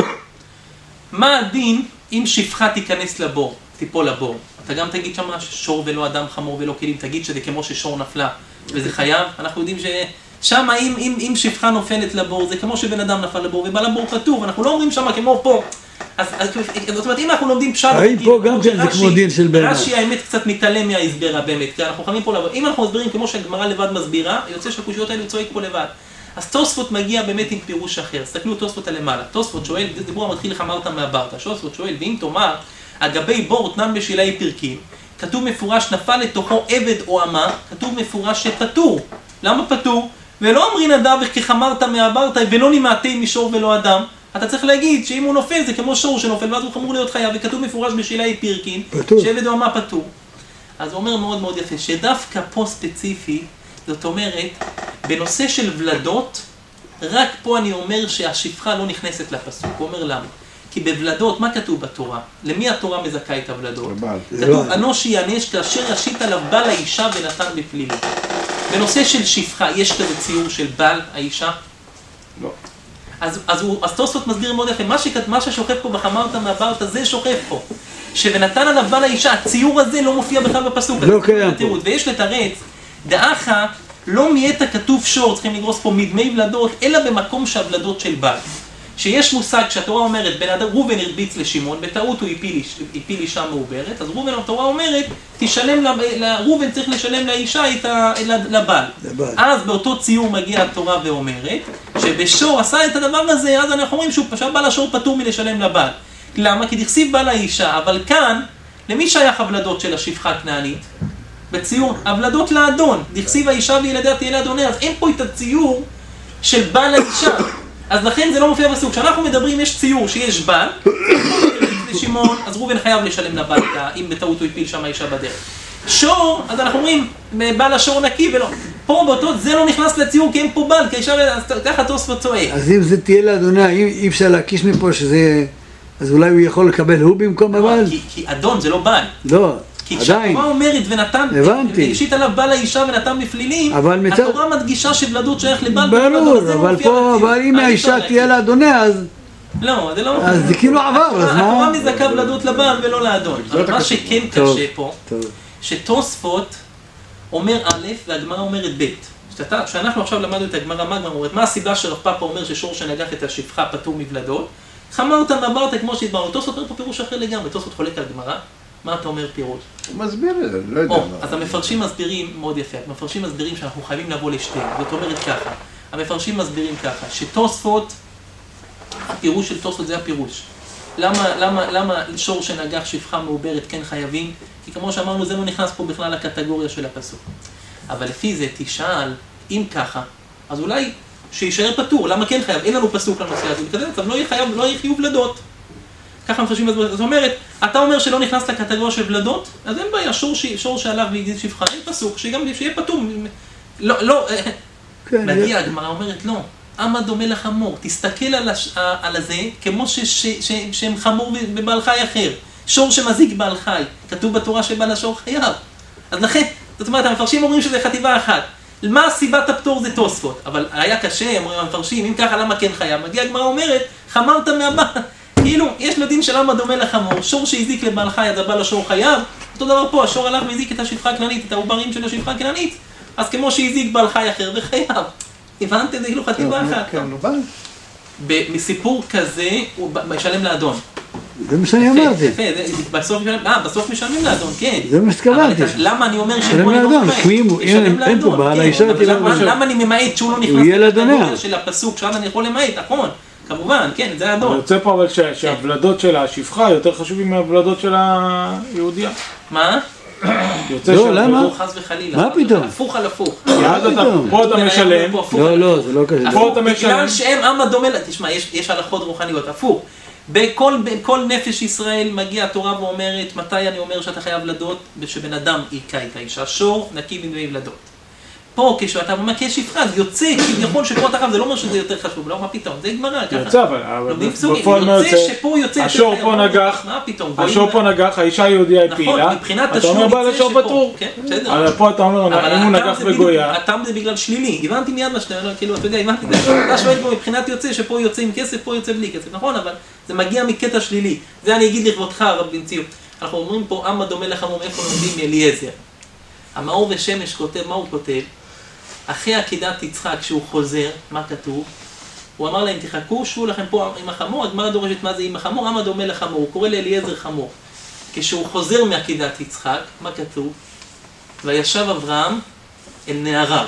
Speaker 1: מה הדין אם שפחה תיכנס לבור, תיפול לבור? אתה גם תגיד שמה ששור ולא אדם, חמור ולא כלים, תגיד שזה כמו ששור נפלה, וזה חייב. אנחנו יודעים ששם אם, אם, אם שפחה נופלת לבור, זה כמו שבן אדם נפל לבור ובא לבור פטור, אנחנו לא אומרים שמה כמו פה. אז, אז זאת אומרת, אם אנחנו לומדים פשט...
Speaker 4: האם פה גם כן זה כמו דין של בן אדם?
Speaker 1: רש"י האמת קצת מתעלם מההסבר באמת, כי אנחנו חייבים פה לבוא. אם אנחנו מסבירים כמו שהגמרא לבד מסבירה, יוצא שהקושיות האלה צועק פה לבד. אז תוספות מגיע באמת עם פירוש אחר. תסתכלו תוספות הלמעלה. תוספות שואל, דיבור המתחיל לך אמרת מהברתא. תוספות שואל, ואם תאמר, אגבי בור תנן בשלהי פרקים, כתוב מפורש נפל לתוכו עבד או אמה, כתוב מפורש שפטור. למה פטור? ולא אמרין נדב כחמרת מהברתא ולא נימעתי משור ולא אדם. אתה צריך להגיד שאם הוא נופל זה כמו שור שנופל ואז הוא חמור להיות חייב, וכתוב מפורש בשלהי פרקים, שעבד או אמה פטור. אז הוא אומר מאוד מאוד יפה, שדווקא פה ספציפי, זאת אומרת, בנושא של ולדות, רק פה אני אומר שהשפחה לא נכנסת לפסוק. הוא אומר למה? כי בוולדות, מה כתוב בתורה? למי התורה מזכה את הוולדות? כתוב, אנוש יענש כאשר ישית עליו בעל האישה ונתן בפלילי. בנושא של שפחה, יש כזה ציור של בעל האישה?
Speaker 2: לא.
Speaker 1: אז, אז, הוא, אז תוספות מסביר מאוד יפה, מה, שכת, מה ששוכב פה בחמרת מהברתא, זה שוכב פה. ונתן עליו בעל האישה, הציור הזה לא מופיע בכלל בפסוק.
Speaker 4: לא קיים פה.
Speaker 1: ויש לתרץ, דאחה, לא מיית כתוב שור, צריכים לגרוס פה מדמי ולדות, אלא במקום שהוולדות של בעל. שיש מושג שהתורה אומרת, בן אדם, רובן הרביץ לשמעון, בטעות הוא הפיל, הפיל אישה מעוברת, אז רובן התורה אומרת, תשלם, רובן צריך לשלם לאישה את ה, לבעל. לבעל. אז באותו ציור מגיעה התורה ואומרת, שבשור עשה את הדבר הזה, אז אנחנו אומרים שהוא פשוט בעל השור פטור מלשלם לבעל. למה? כי דכסיב בעל האישה, אבל כאן, למי שייך הוולדות של השפחה הכנענית? בציור, הוולדות לאדון, דכסיב האישה וילדיה תהיה לאדוניה, אז אין פה את הציור של בעל האישה. אז לכן זה לא מופיע בסוג. כשאנחנו מדברים יש ציור שיש בעל, לשמעון, אז רובן חייב לשלם לבעל, אם בטעות הוא הפיל שם האישה בדרך. שור, אז אנחנו אומרים, בעל השור נקי ולא. פה באותו, זה לא נכנס לציור כי אין פה בעל, כי האישה, אז ככה תוספות צועק.
Speaker 4: אז אם זה תהיה לאדוניה, אי אפשר להקיש מפה שזה... אז אולי הוא יכול לקבל הוא במקום הבעל?
Speaker 1: כי אדון זה לא בעל.
Speaker 4: לא.
Speaker 1: כי כשהתורה אומרת ונתן, והשית עליו בעל האישה ונתן בפלילים, התורה מדגישה שבלדות שייך לבעל.
Speaker 4: ברור, אבל פה, אבל אם האישה תהיה לאדוניה, אז...
Speaker 1: לא, זה לא...
Speaker 4: אז זה כאילו עבר, אז מה?
Speaker 1: התורה מזכה בלדות לבעל ולא לאדון. אבל מה שכן קשה פה, שתוספות אומר א' והגמרא אומרת ב'. כשאנחנו עכשיו למדנו את הגמרא, מה הגמרא אומרת? מה הסיבה שרב פאפא אומר ששור שנגח את השפחה פטור מבלדות? חמרת נברת כמו שהתברנו. תוספות אומר פה פירוש אחר לגמרי, תוספות חולק על גמרא. מה אתה אומר פירוש?
Speaker 2: הוא מסביר את זה, לא יודע מה.
Speaker 1: אז המפרשים מסבירים מאוד יפה, המפרשים מסבירים שאנחנו חייבים לבוא לשתיהם, זאת אומרת ככה, המפרשים מסבירים ככה, שתוספות, הפירוש של תוספות זה הפירוש. למה, למה, למה שור שנגח שפחה מעוברת כן חייבים? כי כמו שאמרנו זה לא נכנס פה בכלל לקטגוריה של הפסוק. אבל לפי זה תשאל, אם ככה, אז אולי שישאר פטור, למה כן חייב? אין לנו פסוק לנושא הזה, וכזה, אז לא יהיה חייב, לא יהיה חיוב ולדות. ככה מפרשים מסבירים, זאת אומרת, אתה אומר שלא נכנס לקטגוריה של ולדות, אז אין בעיה, שור, ש... שור שהלך והגדיל שפחה, אין פסוק, שגם שיהיה פטור. לא, לא, כן, מגיע, הגמרא אומרת, לא, אמה דומה לחמור, תסתכל על, הש... על הזה כמו ש... ש... ש... שהם חמור בבעל חי אחר, שור שמזיק בעל חי, כתוב בתורה שבעל השור חייב. אז לכן, זאת אומרת, המפרשים אומרים שזה חטיבה אחת. מה הסיבת הפטור זה תוספות, אבל היה קשה, אומרים המפרשים, אם ככה למה כן חייב? מגיע, הגמרא אומרת, חמרת מהבעל. כאילו, יש לו דין של אמה דומה לחמור, שור שהזיק לבעל חי, אז הבעל השור חייב, אותו דבר פה, השור הלך והזיק את השפחה הכנענית, את העוברים של השפחה הכנענית, אז כמו שהזיק בעל חי אחר וחייב. הבנתם? זה כאילו חטיבה אחת. מסיפור כזה, הוא משלם לאדון.
Speaker 4: זה מה שאני אמרתי.
Speaker 1: יפה, בסוף משלמים, אה, בסוף משלמים לאדון, כן.
Speaker 4: זה מה שהתכוונתי.
Speaker 1: למה אני אומר
Speaker 4: משלם לאדון, אין פה בעל האישה.
Speaker 1: למה אני ממעט שהוא לא נכנס לקטגוריה של הפסוק, שעד אני יכול למעט, נכון, כמובן, כן, זה האדון.
Speaker 3: אני רוצה פה אבל שהוולדות של השפחה יותר חשובים מהוולדות של היהודיה.
Speaker 1: מה?
Speaker 4: לא, למה?
Speaker 1: חס וחלילה.
Speaker 4: מה פתאום?
Speaker 1: הפוך על הפוך.
Speaker 3: פה אתה משלם.
Speaker 4: לא, לא, זה לא כזה.
Speaker 3: פה אתה משלם.
Speaker 1: בגלל שהם עם הדומה, תשמע, יש הלכות רוחניות, הפוך. בכל נפש ישראל מגיעה התורה ואומרת, מתי אני אומר שאתה חייב לדות? שבן אדם היכה את האישה, שור נקי מדמי ולדות. פה כשאתה מכה שפחה, זה יוצא, כביכול שפה אתה חייב, זה לא אומר שזה יותר חשוב, לא, מה פתאום, זה גמרא, ככה.
Speaker 3: יוצא, אבל בפועל מה יוצא?
Speaker 1: שפה יוצא,
Speaker 3: השור פה נגח,
Speaker 1: מה פתאום?
Speaker 3: השור פה נגח, האישה היהודיה הפילה,
Speaker 1: נכון, מבחינת
Speaker 3: אתה אומר בעל השור פטור. אבל פה אתה אומר, אם הוא נגח בגויה.
Speaker 1: הטעם זה בגלל שלילי, הבנתי מיד מה שאתה אומר, כאילו, אתה יודע, הבנתי, אתה שואל פה מבחינת יוצא, שפה יוצא עם כסף, פה יוצא בלי כסף, נכון, אבל זה מגיע מקטע שלילי. זה אני אגיד לכבודך, רב בן ציון. אנחנו אומרים פה, עם הדומה לחמור, איפה לומדים מאליעזר. המאור ושמש כותב, מה הוא כותב? אחרי עקדת יצחק, כשהוא חוזר, מה כתוב? הוא אמר להם, תחכו, שבו לכם פה עם החמור, הגמרא דורשת מה זה עם החמור, עם הדומה לחמור, הוא קורא לאליעזר חמור. כשהוא חוזר מעקדת יצחק, מה כתוב? וישב אברהם אל נעריו.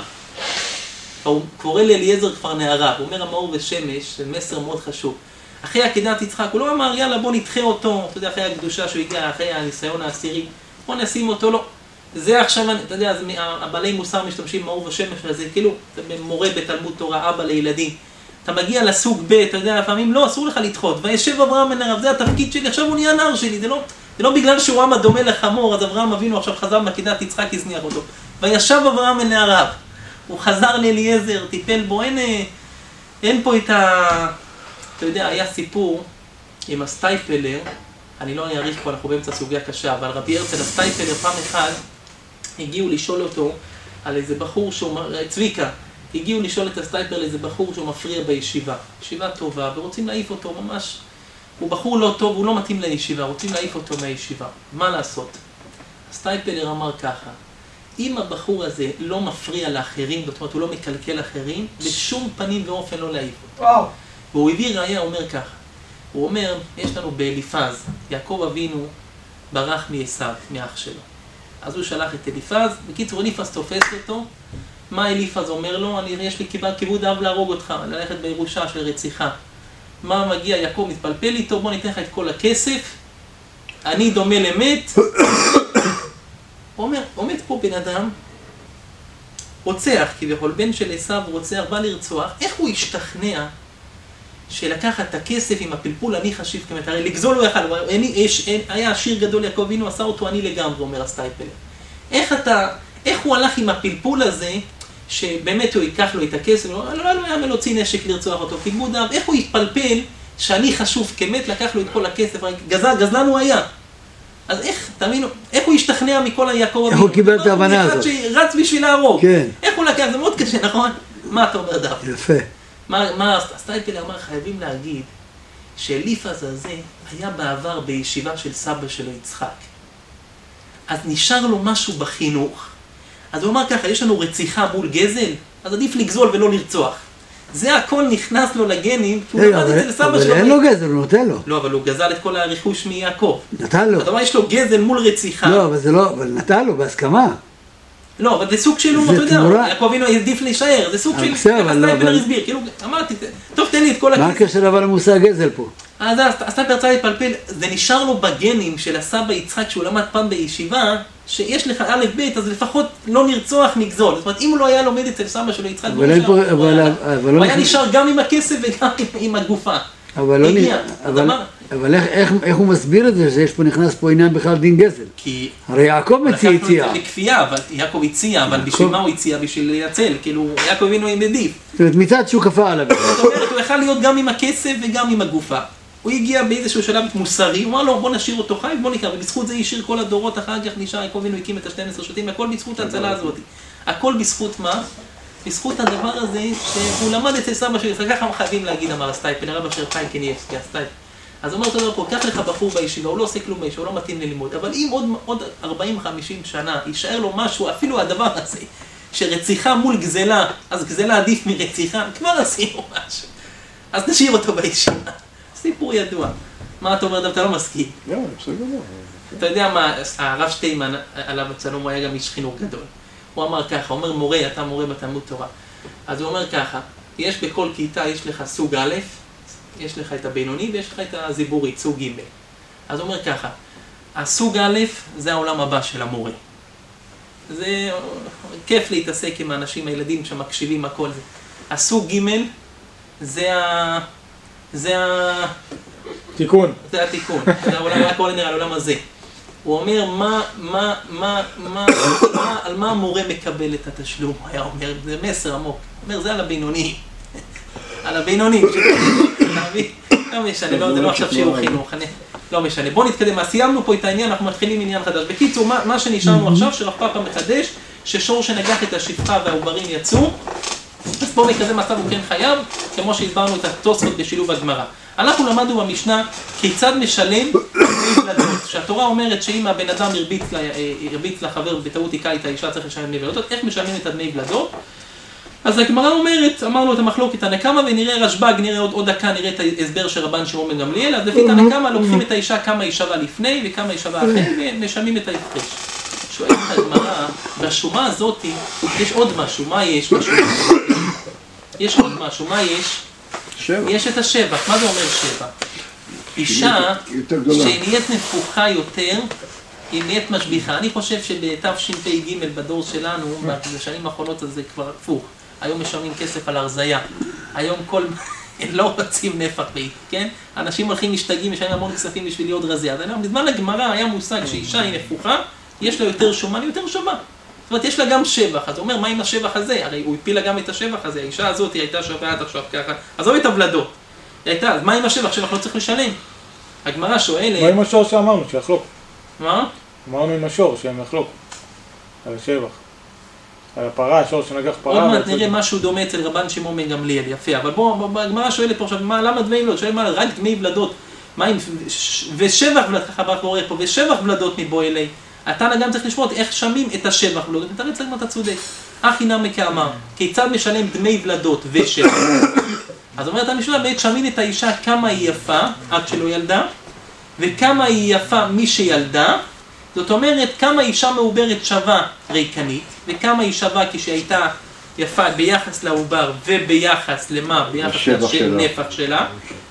Speaker 1: הוא קורא לאליעזר כבר נעריו, הוא אומר המאור ושמש, זה מסר מאוד חשוב. אחרי עקדת יצחק, הוא לא אמר, יאללה בוא נדחה אותו, אתה יודע, אחרי הקדושה שהוא הגיע, אחרי הניסיון העשירי, בוא נשים אותו, לא. זה עכשיו, אתה יודע, הבעלי מוסר משתמשים מאור ושמש, וזה כאילו, מורה בתלמוד תורה, אבא לילדים. אתה מגיע לסוג ב', אתה יודע, לפעמים לא, אסור לך לדחות. וישב אברהם בן נעריו, זה התפקיד שלי, עכשיו הוא נהיה נער שלי, זה לא, זה לא בגלל שהוא עם הדומה לחמור, אז אברהם אבינו עכשיו חזר מעקדת יצחק, הזניח אותו. וישב אברהם בן נעריו, הוא חזר לאליעזר, טיפל בו, אין, אין פה את ה... אתה יודע, היה סיפור עם הסטייפלר, אני לא אעריך פה, אנחנו באמצע סוגיה קשה, אבל רבי הרצל הסטייפלר פעם אחד, הגיעו לשאול אותו על איזה בחור שהוא, צביקה, הגיעו לשאול את הסטייפלר על איזה בחור שהוא מפריע בישיבה. ישיבה טובה, ורוצים להעיף אותו ממש. הוא בחור לא טוב, הוא לא מתאים לישיבה, רוצים להעיף אותו מהישיבה. מה לעשות? הסטייפלר אמר ככה, אם הבחור הזה לא מפריע לאחרים, זאת אומרת הוא לא מקלקל אחרים, בשום פנים ואופן לא להעיף אותו. וואו. והוא הביא ראיה, אומר ככה, הוא אומר, יש לנו באליפז, יעקב אבינו ברח מעשיו, מאח שלו. אז הוא שלח את אליפז, בקיצור אליפז תופס אותו, מה אליפז אומר לו? אני, יש לי כיבוד אב להרוג אותך, ללכת בירושה של רציחה. מה מגיע? יעקב מתפלפל איתו, בוא ניתן לך את כל הכסף, אני דומה למת. אומר, עומד פה בן אדם, רוצח, כביכול בן של עשיו רוצח, בא לרצוח, איך הוא השתכנע שלקחת את הכסף עם הפלפול אני חשיב כמת, הרי לגזול הוא יכל, היה עשיר גדול יעקב אבינו, עשה אותו אני לגמרי, אומר הסטייפלר. איך אתה, איך הוא הלך עם הפלפול הזה, שבאמת הוא ייקח לו את הכסף, לא, לא, לא היה מלוציא נשק לרצוח אותו, כיבוד אב, איך הוא יתפלפל שאני חשוב כמת, לקח לו את כל הכסף, גזל, גזלן הוא היה. אז איך, תאמינו, איך הוא השתכנע מכל היעקב אבינו?
Speaker 4: איך הוא קיבל את ההבנה הזאת?
Speaker 1: שרץ בשביל להרוג.
Speaker 4: כן.
Speaker 1: איך הוא לקח, זה מאוד קשה, נכון? מה אתה אומר דף?
Speaker 4: יפה.
Speaker 1: מה, מה, הסטייפלר אמר, חייבים להגיד שאליפז הזה היה בעבר בישיבה של סבא שלו יצחק. אז נשאר לו משהו בחינוך. אז הוא אמר ככה, יש לנו רציחה מול גזל, אז עדיף לגזול ולא לרצוח. זה הכל נכנס לו לגנים, כי הוא למד אצל סבא שלו.
Speaker 4: אבל אין לו גזל, הוא נותן לו.
Speaker 1: לא, אבל הוא גזל את כל הרכוש מיעקב.
Speaker 4: נתן לו.
Speaker 1: אז הוא אמר, יש לו גזל מול רציחה.
Speaker 4: לא, אבל זה לא, אבל נתן לו, בהסכמה.
Speaker 1: לא, אבל זה סוג שלו, אתה יודע, יעקב אבינו עדיף להישאר, זה סוג של... הסטייפלר הסביר, כאילו, אמרתי, טוב, תן לי את כל הכסף.
Speaker 4: מה הקשר אבל למושג גזל פה?
Speaker 1: אז הסטייפלר צריך להתפלפל, זה נשאר לו בגנים של הסבא יצחק, שהוא למד פעם בישיבה, שיש לך א' ב', אז לפחות לא נרצוח נגזול. זאת אומרת, אם הוא לא היה לומד אצל סבא שלו יצחק, הוא היה נשאר גם עם הכסף וגם עם הגופה.
Speaker 4: אבל איך הוא מסביר את זה, שיש פה נכנס פה עניין בכלל דין גזל?
Speaker 1: כי...
Speaker 4: הרי יעקב מציע הציע.
Speaker 1: לכפייה, אבל יעקב הציע, אבל בשביל מה הוא הציע? בשביל לייצל, כאילו, יעקב אבינו עם עדיף.
Speaker 4: זאת אומרת, מצד שהוא כפה עליו.
Speaker 1: זאת אומרת, הוא יכל להיות גם עם הכסף וגם עם הגופה. הוא הגיע באיזשהו שלב מוסרי, הוא אמר לו, בוא נשאיר אותו חי, בוא נקרא, ובזכות זה ישיר כל הדורות, אחר כך נשאר, יעקב אבינו הקים את ה-שנים עשר שבטים, הכל בזכות ההצלה הזאת. הכל בזכות מה? בזכות הדבר הזה שהוא למד אצל סבא שלי, ככה חייבים להגיד, אמר הסטייפלר, הרב אשר חיים קניאבסקי, הסטייפלר. אז הוא אומר אותו דבר פה, קח לך בחור בישיבה, הוא לא עושה כלום בישיבה, הוא לא מתאים ללימוד, אבל אם עוד, עוד ארבעים חמישים שנה יישאר לו משהו, אפילו הדבר הזה, שרציחה מול גזלה, אז גזלה עדיף מרציחה, כבר עשינו משהו. אז נשאיר אותו בישיבה. סיפור ידוע. מה אתה אומר, אתה לא מסכים?
Speaker 2: לא, בסדר גמור.
Speaker 1: אתה יודע מה, הרב שטיימן, עליו השלום, הוא היה גם איש חינוך גדול. הוא אמר ככה, הוא אומר, מורה, אתה מורה בתלמוד תורה. אז הוא אומר ככה, יש בכל כיתה, יש לך סוג א', יש לך את הבינוני ויש לך את הזיבורית, סוג ג'. אז הוא אומר ככה, הסוג א' זה העולם הבא של המורה. זה כיף להתעסק עם האנשים, הילדים שמקשיבים הכל זה. הסוג ג' זה ה... זה ה...
Speaker 3: תיקון.
Speaker 1: זה התיקון, זה העולם, רק כל נראה, העולם הזה. הוא אומר, מה, מה, מה, מה, מה, על מה המורה מקבל את התשלום? הוא היה אומר, זה מסר עמוק. הוא אומר, זה על הבינוני. על הבינוני. לא משנה, לא, זה לא עכשיו שיעור חינוך. לא משנה. בואו נתקדם. אז סיימנו פה את העניין, אנחנו מתחילים עניין חדש. בקיצור, מה, מה שנשארנו עכשיו, שרב פאפא מחדש, ששור שנגח את השפחה והעוברים יצאו, אז פה מכזה מצב הוא כן חייב, כמו שהסברנו את התוספות בשילוב הגמרא. אנחנו למדנו במשנה כיצד משלם דמי ולדות. שהתורה אומרת שאם הבן אדם הרביץ, לה, הרביץ לחבר בטעות היכה את האישה, צריך לשלם דמי ולדות. איך משלמים את הדמי ולדות? אז הגמרא אומרת, אמרנו את המחלוקת הנקמה, ונראה רשב"ג, נראה עוד, עוד דקה, נראה את ההסבר של רבן שמעון בן גמליאל. אז לפי הנקמה לוקחים את האישה כמה היא שווה לפני וכמה היא שווה אחרי, ומשלמים את ההפרש. שואלת הגמרא, בשומה הזאת יש עוד משהו, מה יש בשומה? יש עוד משהו, מה יש?
Speaker 2: שבע.
Speaker 1: יש את השבח, מה זה אומר שבח? אישה שנהיית נפוחה יותר, היא נהיית משביחה. אני חושב שבתשפ"ג בדור שלנו, בשנים האחרונות הזה כבר הפוך. היום משלמים כסף על הרזייה. היום כל... לא רוצים נפח בית, כן? אנשים הולכים משתגעים, משלמים המון כספים בשביל להיות רזייה. אז בזמן הגמרא היה מושג שאישה היא נפוחה, יש לה יותר שומן, היא יותר שווה. זאת אומרת, יש לה גם שבח, אז הוא אומר, מה עם השבח הזה? הרי הוא הפילה גם את השבח הזה, האישה הזאת היא הייתה שווה עד עכשיו ככה, אז לא את הוולדות. היא הייתה, אז מה עם השבח? שבח לא צריך לשלם. הגמרא שואלת...
Speaker 3: מה עם השור שאמרנו, שיחלוק?
Speaker 1: מה?
Speaker 3: אמרנו עם השור, שהם יחלוק. על השבח. על הפרה, השור שנגח פרה...
Speaker 1: עוד מעט נראה משהו דומה אצל רבן שמעון בן גמליאל, יפה. אבל בואו, הגמרא שואלת פה עכשיו, למה דמי ולדות? שואלת מה, רק דמי ולדות. מה עם... ושבח ולדות, ככה ברק קורא פה, ושבח ולדות מבוא אלי. התנא גם צריך לשמוע איך שמים את השבח ולדות. אתה רצה כמו אתה צודק. אחי נמי כאמר, כיצד משלם דמי ולדות ושבח? אז אומרת המשנה, בעת שמין את האישה כמה היא יפה, עד שלא ילדה, וכמה היא יפה מי שילדה. זאת אומרת, כמה אישה מעוברת שווה ריקנית, וכמה היא שווה כשהייתה יפה ביחס לעובר וביחס למה? ביחס לנפח שלה.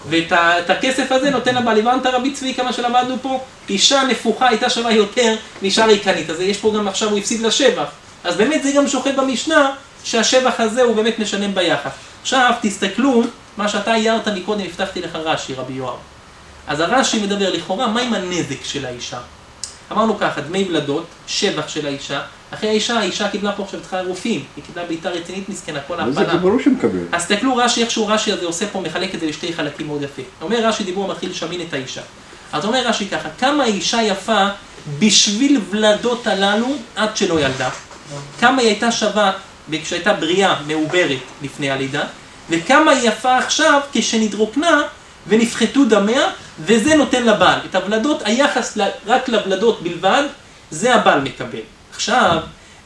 Speaker 1: ואת הכסף הזה נותן לבעל. הבנת רבי צבי כמה שלמדנו פה? אישה נפוחה הייתה שווה יותר מאישה ריקנית. אז יש פה גם עכשיו הוא הפסיד לשבח. אז באמת זה גם שוכב במשנה שהשבח הזה הוא באמת משלם ביחס. עכשיו תסתכלו, מה שאתה הערת מקודם, הבטחתי לך רש"י, רבי יואב. אז הרש"י מדבר לכאורה, מה עם הנזק של האישה? אמרנו ככה, דמי ולדות, שבח של האישה. אחרי האישה, האישה קיבלה פה עכשיו תחייה רופאים. היא קיבלה בעיטה רצינית מסכנה, כל ההפלה.
Speaker 2: וזה ברור שמקבל.
Speaker 1: אז תסתכלו רש"י, איכשהו רש"י הזה עושה פה, מחלק את זה לשתי חלקים מאוד יפה. אומר רש"י דיבור מתחיל לשמין את האישה. אז אומר רש"י ככה, כמה האישה יפה בשביל ולדות הללו עד שלא ילדה? כמה היא הייתה שווה כשהייתה בריאה, מעוברת לפני הלידה? וכמה היא יפה עכשיו כשנדרוקנה ונפחתו דמיה, וזה נותן לבעל. את הוולדות, היחס רק לוולדות בלבד, זה הבעל מקבל. עכשיו,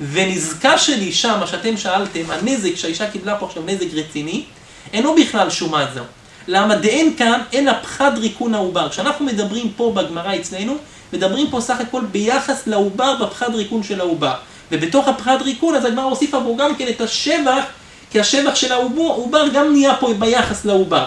Speaker 1: ונזקה של אישה, מה שאתם שאלתם, הנזק שהאישה קיבלה פה עכשיו נזק רציני, אינו בכלל שומה זו. למה דאין כאן, אלא פחד ריקון העובר. כשאנחנו מדברים פה בגמרא אצלנו, מדברים פה סך הכל ביחס לעובר, בפחד ריקון של העובר. ובתוך הפחד ריקון, אז הגמרא הוסיפה בו גם כן את השבח, כי השבח של העובר גם נהיה פה ביחס לעובר.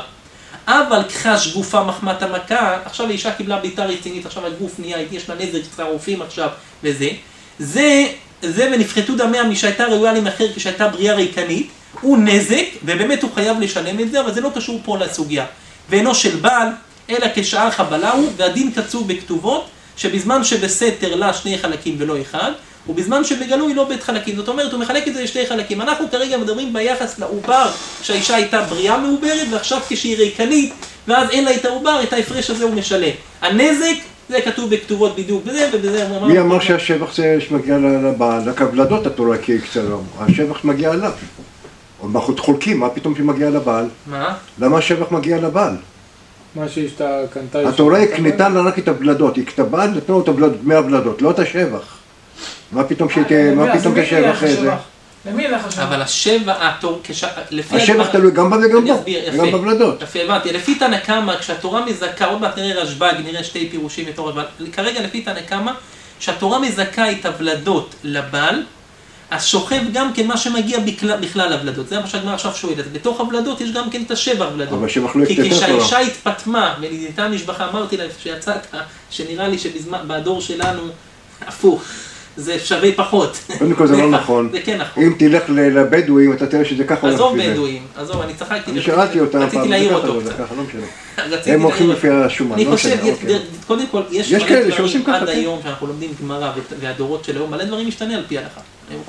Speaker 1: אבל כחש גופה מחמת המכה, עכשיו האישה קיבלה בעיטה רצינית, עכשיו הגוף נהיה, יש לה נזק, צריך רופאים עכשיו, וזה. זה, זה ונפחתו דמיה מי שהייתה ראויה למחר כשהייתה בריאה ריקנית, הוא נזק, ובאמת הוא חייב לשלם את זה, אבל זה לא קשור פה לסוגיה. ואינו של בעל, אלא כשאר חבלה הוא, והדין קצוב בכתובות, שבזמן שבסתר לה שני חלקים ולא אחד, ובזמן שבגלוי לא בית חלקים. זאת אומרת, הוא מחלק את זה לשתי חלקים. אנחנו כרגע מדברים ביחס לעובר, שהאישה הייתה בריאה מעוברת, ועכשיו כשהיא ריקנית, ואז אין לה את העובר, את ההפרש הזה הוא משלם. הנזק, זה כתוב בכתובות בדיוק בזה, ובזה הוא אמר...
Speaker 2: מי אמר שהשבח זה שמגיע לבעל? רק הוולדות התורה כי קצרה. השבח מגיע עליו. אנחנו חולקים, מה פתאום שמגיע לבעל?
Speaker 1: מה?
Speaker 2: למה השבח מגיע לבעל?
Speaker 3: מה שאשתה קנתה...
Speaker 2: התורה הקנתה לה רק את הוולדות, היא כתבה, נתנו את הוולדות, דמי הוולדות, לא את השבח. מה פתאום שהיא... מה פתאום את השבח הזה?
Speaker 5: למי ילך השבח?
Speaker 1: אבל השבע, התור, כש... לפי...
Speaker 2: השבח תלוי גם בה וגם
Speaker 1: אני
Speaker 2: בו,
Speaker 1: אסביר,
Speaker 2: גם
Speaker 1: יפה.
Speaker 2: בבלדות.
Speaker 1: יפה, הבנתי. לפי תנא קמא, כשהתורה מזכה, עוד מעט נראה רשב"ג, נראה שתי פירושים בתור, אבל כרגע לפי תנא קמא, כשהתורה מזכה את הבלדות לבעל, אז שוכב גם כן מה שמגיע בכלל, בכלל הבלדות. זה מה שהגמרא עכשיו שואלת. בתוך הבלדות יש גם כן את השבע הבלדות.
Speaker 2: אבל השבח לא
Speaker 1: כי
Speaker 2: יקטן תורה.
Speaker 1: כשהאישה התפטמה ונהייתה משפחה, אמרתי לה שיצאת, שנראה לי שבדור שלנו הפוך. זה שווה פחות.
Speaker 2: קודם כל זה לא נכון.
Speaker 1: זה כן נכון.
Speaker 2: אם תלך לבדואים, אתה תראה שזה ככה.
Speaker 1: עזוב בדואים, עזוב, אני צחקתי.
Speaker 2: אני שאלתי אותם פעם,
Speaker 1: רציתי להעיר אותו
Speaker 2: זה
Speaker 1: קצת.
Speaker 2: ככה, לא משנה.
Speaker 1: רציתי
Speaker 2: הם הולכים
Speaker 1: להעיר
Speaker 2: לפי
Speaker 1: אותו.
Speaker 2: השומן,
Speaker 1: אני
Speaker 2: לא
Speaker 1: חושב,
Speaker 2: משנה, אוקיי.
Speaker 1: קודם כל, יש
Speaker 2: יש
Speaker 1: מלא
Speaker 2: כאלה שעושים
Speaker 1: דברים
Speaker 2: ככה,
Speaker 1: עד
Speaker 2: כן.
Speaker 1: היום שאנחנו לומדים גמרא והדורות של היום, מלא דברים משתנה על פי ההלכה.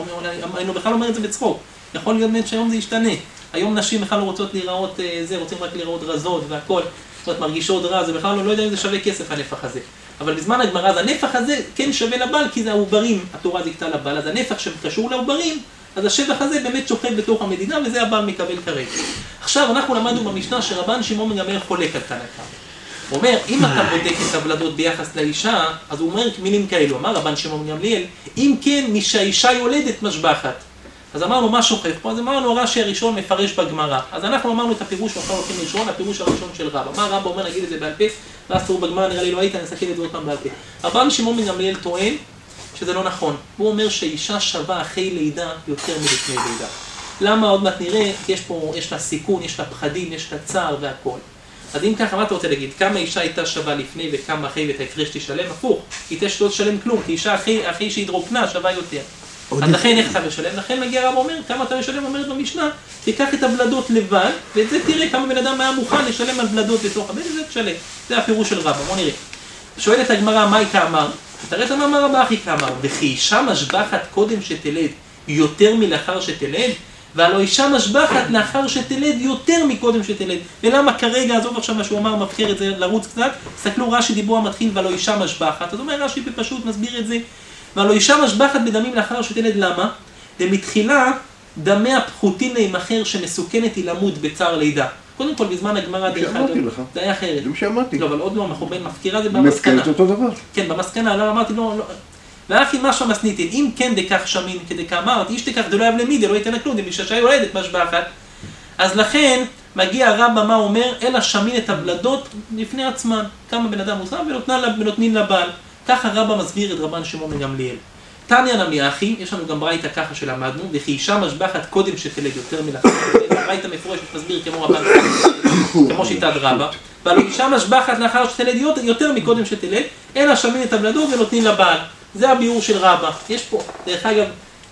Speaker 1: אני בכלל אומר את זה בצחוק. יכול להיות באמת שהיום זה ישתנה. היום נשים בכלל לא רוצות להיראות זה, רוצים רק להיראות רזות והכל. זאת אומרת, מרגישות רע, זה בכלל לא יודע אם זה שווה כסף הנפח הזה. אבל בזמן הגמרא, אז הנפח הזה כן שווה לבעל, כי זה העוברים, התורה זיכתה לבעל, אז הנפח שקשור לעוברים, אז השבח הזה באמת שוכב בתוך המדינה, וזה הבעל מקבל כרגע. עכשיו, אנחנו למדנו במשנה שרבן שמעון בן גמליאל חולק על תנא קמא. הוא אומר, אם אתה בודק את הבלדות ביחס לאישה, אז הוא אומר מילים כאלו, אמר רבן שמעון בן גמליאל, אם כן, מי שהאישה יולדת משבחת. אז אמרנו מה שוכב פה, אז אמרנו רש"י הראשון מפרש בגמרא. אז אנחנו אמרנו את הפירוש, ואנחנו הולכים ראשון, הפירוש הראשון של רבא. מה רבא אומר, נגיד את זה בעל פה, ואז תראו בגמרא, נראה לי לא היית, נסתכל את זה עוד פעם בעל פה. רבן שמעון בן גמליאל טוען שזה לא נכון. הוא אומר שאישה שווה אחרי לידה יותר מלפני לידה. למה? עוד מעט נראה, יש פה, יש לה סיכון, יש לה פחדים, יש לה צער והכל. אז אם ככה, מה אתה רוצה להגיד? כמה אישה הייתה שווה לפני וכמה אחרי ואת ההפרש תשלם? הפוך, היא לא תשלם כלום, כי אישה אחרי, אחרי שהיא התרוקנה שווה יותר. אז לכן איך אתה משלם? לכן מגיע רב אומר, כמה אתה משלם? אומרת במשנה, תיקח את הבלדות לבד, ואת זה תראה כמה בן אדם היה מוכן לשלם על בלדות בתוך הבן, וזה תשלם. זה הפירוש של רבא, בוא נראה. שואלת הגמרא, מה איכה אמר? תראה את המאמר הבא, אחי כאמר, וכי אישה משבחת קודם שתלד יותר מלאחר שתלד, והלא אישה משבחת לאחר שתלד יותר מקודם שתלד. ולמה כרגע, עזוב עכשיו מה שהוא אמר, מבחר את זה לרוץ קצת, סתכלו רש"י דיבור המתחיל והלא אישה משבחת, אז אומר רש"י בפשוט מסביר את זה, והלא אישה משבחת בדמים לאחר שתלד, למה? ומתחילה דמי הפחותין להימכר שמסוכנת היא למות בצער לידה. קודם כל בזמן הגמרא דרך אגב, זה היה אחרת.
Speaker 2: זה מה שאמרתי.
Speaker 1: לא, אבל עוד לא, אנחנו בין מפקירה זה במסקנה.
Speaker 2: מפקירה זה אותו דבר.
Speaker 1: כן, במסקנה, לא אמרתי, לא, לא. ואחי משהו מסניתין, אם כן דקח שמין, כדקה אמרת, איש תקח דלא יב למידי, לא ייתן לכלום, דמי ששה יולדת משבחת. אז לכן, מגיע הרבא מה אומר, אלא שמין את הבלדות לפני עצמן. כמה בן אדם מוזר ונותנים לבעל. ככה רבא מסביר את רבן שמעון בן גמליאל. תניא נמי אחי, יש לנו גם ברייתא ככה שלמדנו, וכי אישה משבחת קודם שתלד יותר מלאחר שתלד, ברייתא מפורשת מסביר כמו רבן, כמו שיטת רבא, אבל אישה משבחת לאחר שתלד יותר מקודם שתלד, אלא שמין את הבלדות ונותנים לבעל. זה הביאור של רבא. יש פה, דרך אגב,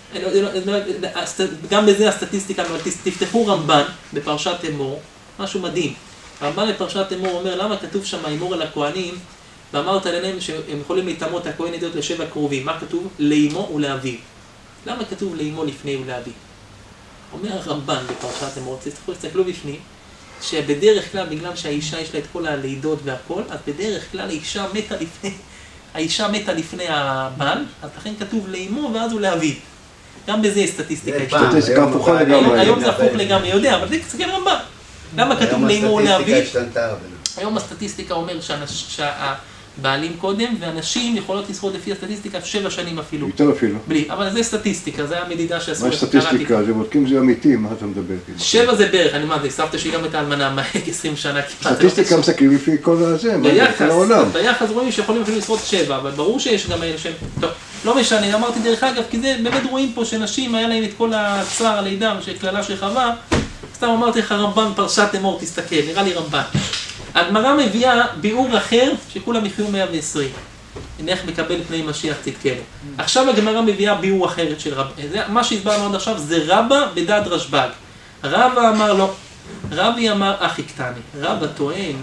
Speaker 1: גם בזה הסטטיסטיקה, תפתחו רמב"ן בפרשת אמור, משהו מדהים. רמב"ן בפרשת אמור אומר, למה כתוב שם אמור על הכהנים, ואמרת להם שהם יכולים להתאמות הכהן עדות לשבע קרובים. מה כתוב? לאמו ולאביו. למה כתוב לאמו לפני ולאביו? אומר הרמב"ן בפרשת אמור, תסתכלו בפנים, שבדרך כלל, בגלל שהאישה יש לה את כל הלידות והכל, אז בדרך כלל האישה מתה לפני, האישה מתה לפני הבעל, אז לכן כתוב לאמו ואז הוא לאביו. גם בזה יש סטטיסטיקה.
Speaker 2: סטטיסטיקה הפוכה לגמרי.
Speaker 1: היום זה הפוך לגמרי, יודע, אבל זה כן רמב"ן. למה כתוב לאמו ולאביו? היום הסטטיסטיקה אומר שהבעלים קודם, ואנשים יכולות לשרוד לפי הסטטיסטיקה שבע שנים אפילו.
Speaker 2: יותר אפילו.
Speaker 1: בלי, אבל זה סטטיסטיקה, זה המדידה שעשו.
Speaker 2: מה סטטיסטיקה? זה בודקים זה אמיתי, מה אתה מדבר?
Speaker 1: שבע זה בערך, אני אמרתי, סבתא שהיא גם את האלמנה עשרים שנה כמעט.
Speaker 2: סטטיסטיקה מסתכלים לפי כל הזה, כל העולם.
Speaker 1: ביחס רואים שיכולים אפילו לשרוד שבע, אבל ברור שיש גם אלה שהם... טוב, לא משנה, אמרתי דרך אגב, כי זה באמת רואים פה שנשים היה להם את כל הצער הלידה, שכללה שחווה, סתם אמרתי לך רמב"ן פרשת אמור, תסתכל, נראה לי רמב"ן. הגמרא מביאה ביאור אחר שכולם יחיו מאה ועשרים. הנה איך מקבל פני משיח צדקנו. עכשיו הגמרא מביאה ביאור אחרת של רבא. מה שהסברנו עד עכשיו זה רבא בדעת רשב"ג. רבא אמר לא. רבי אמר אחי קטני. רבא טוען,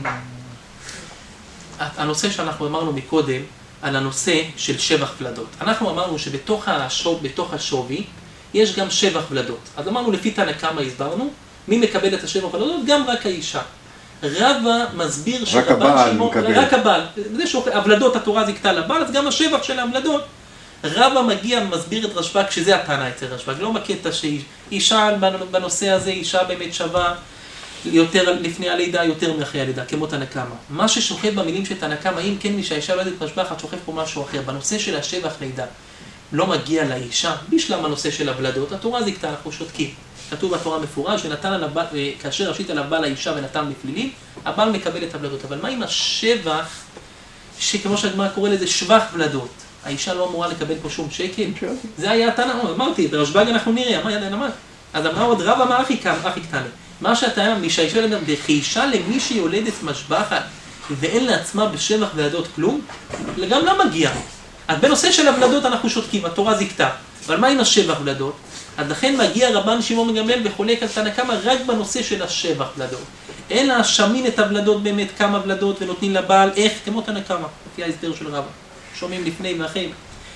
Speaker 1: הנושא שאנחנו אמרנו מקודם, על הנושא של שבח ולדות. אנחנו אמרנו שבתוך השוב, בתוך השווי יש גם שבח ולדות. אז אמרנו לפי תנא קמא הסברנו, מי מקבל את השבח ולדות? גם רק האישה. רבא מסביר שרבן שמעון, רק הבעל, זה שהבלדות התורה זיכתה לבעל, אז גם השבח של ההבלדות. רבא מגיע, מסביר את רשב"ג, שזה הטענה אצל רשב"ג, לא בקטע שאישה בנושא הזה, אישה באמת שווה יותר לפני הלידה, יותר מאחרי הלידה, כמו תנא קמא. מה ששוכב במילים של תנא קמא, אם כן מי שהאישה לא יודעת משבחת, שוכב פה משהו אחר, בנושא של השבח לידה. לא מגיע לאישה, בשלם הנושא של הוולדות, התורה זיקתה, אנחנו שותקים. כתוב בתורה מפורש, ונתן עליו, כאשר רשית עליו בעל האישה ונתן בפלילים, הבעל מקבל את הוולדות. אבל מה עם השבח, שכמו שהגמרא קורא לזה שבח ולדות? האישה לא אמורה לקבל פה שום שקל? זה היה התנא, אמרתי, ברשב"ג אנחנו נראה, מה ידע נאמר? אז אמר עוד רבא מה הכי קטן? מה שאתה אומר, שהאישה אומרת, וכאישה למי שיולדת משבחת, ואין לעצמה בשבח ולדות כלום, גם לא מגיע. אז בנושא של הוולדות אנחנו שותקים, התורה זיקתה. אבל מה עם השבח ולדות? אז לכן מגיע רבן שמעון בן גמליאל וחולק על תנא קמא רק בנושא של השבח ולדות. אלא שמין את הוולדות באמת כמה ולדות ונותנים לבעל, איך? כמו תנא קמא, לפי ההסבר של רבא. שומעים לפני ואחרי.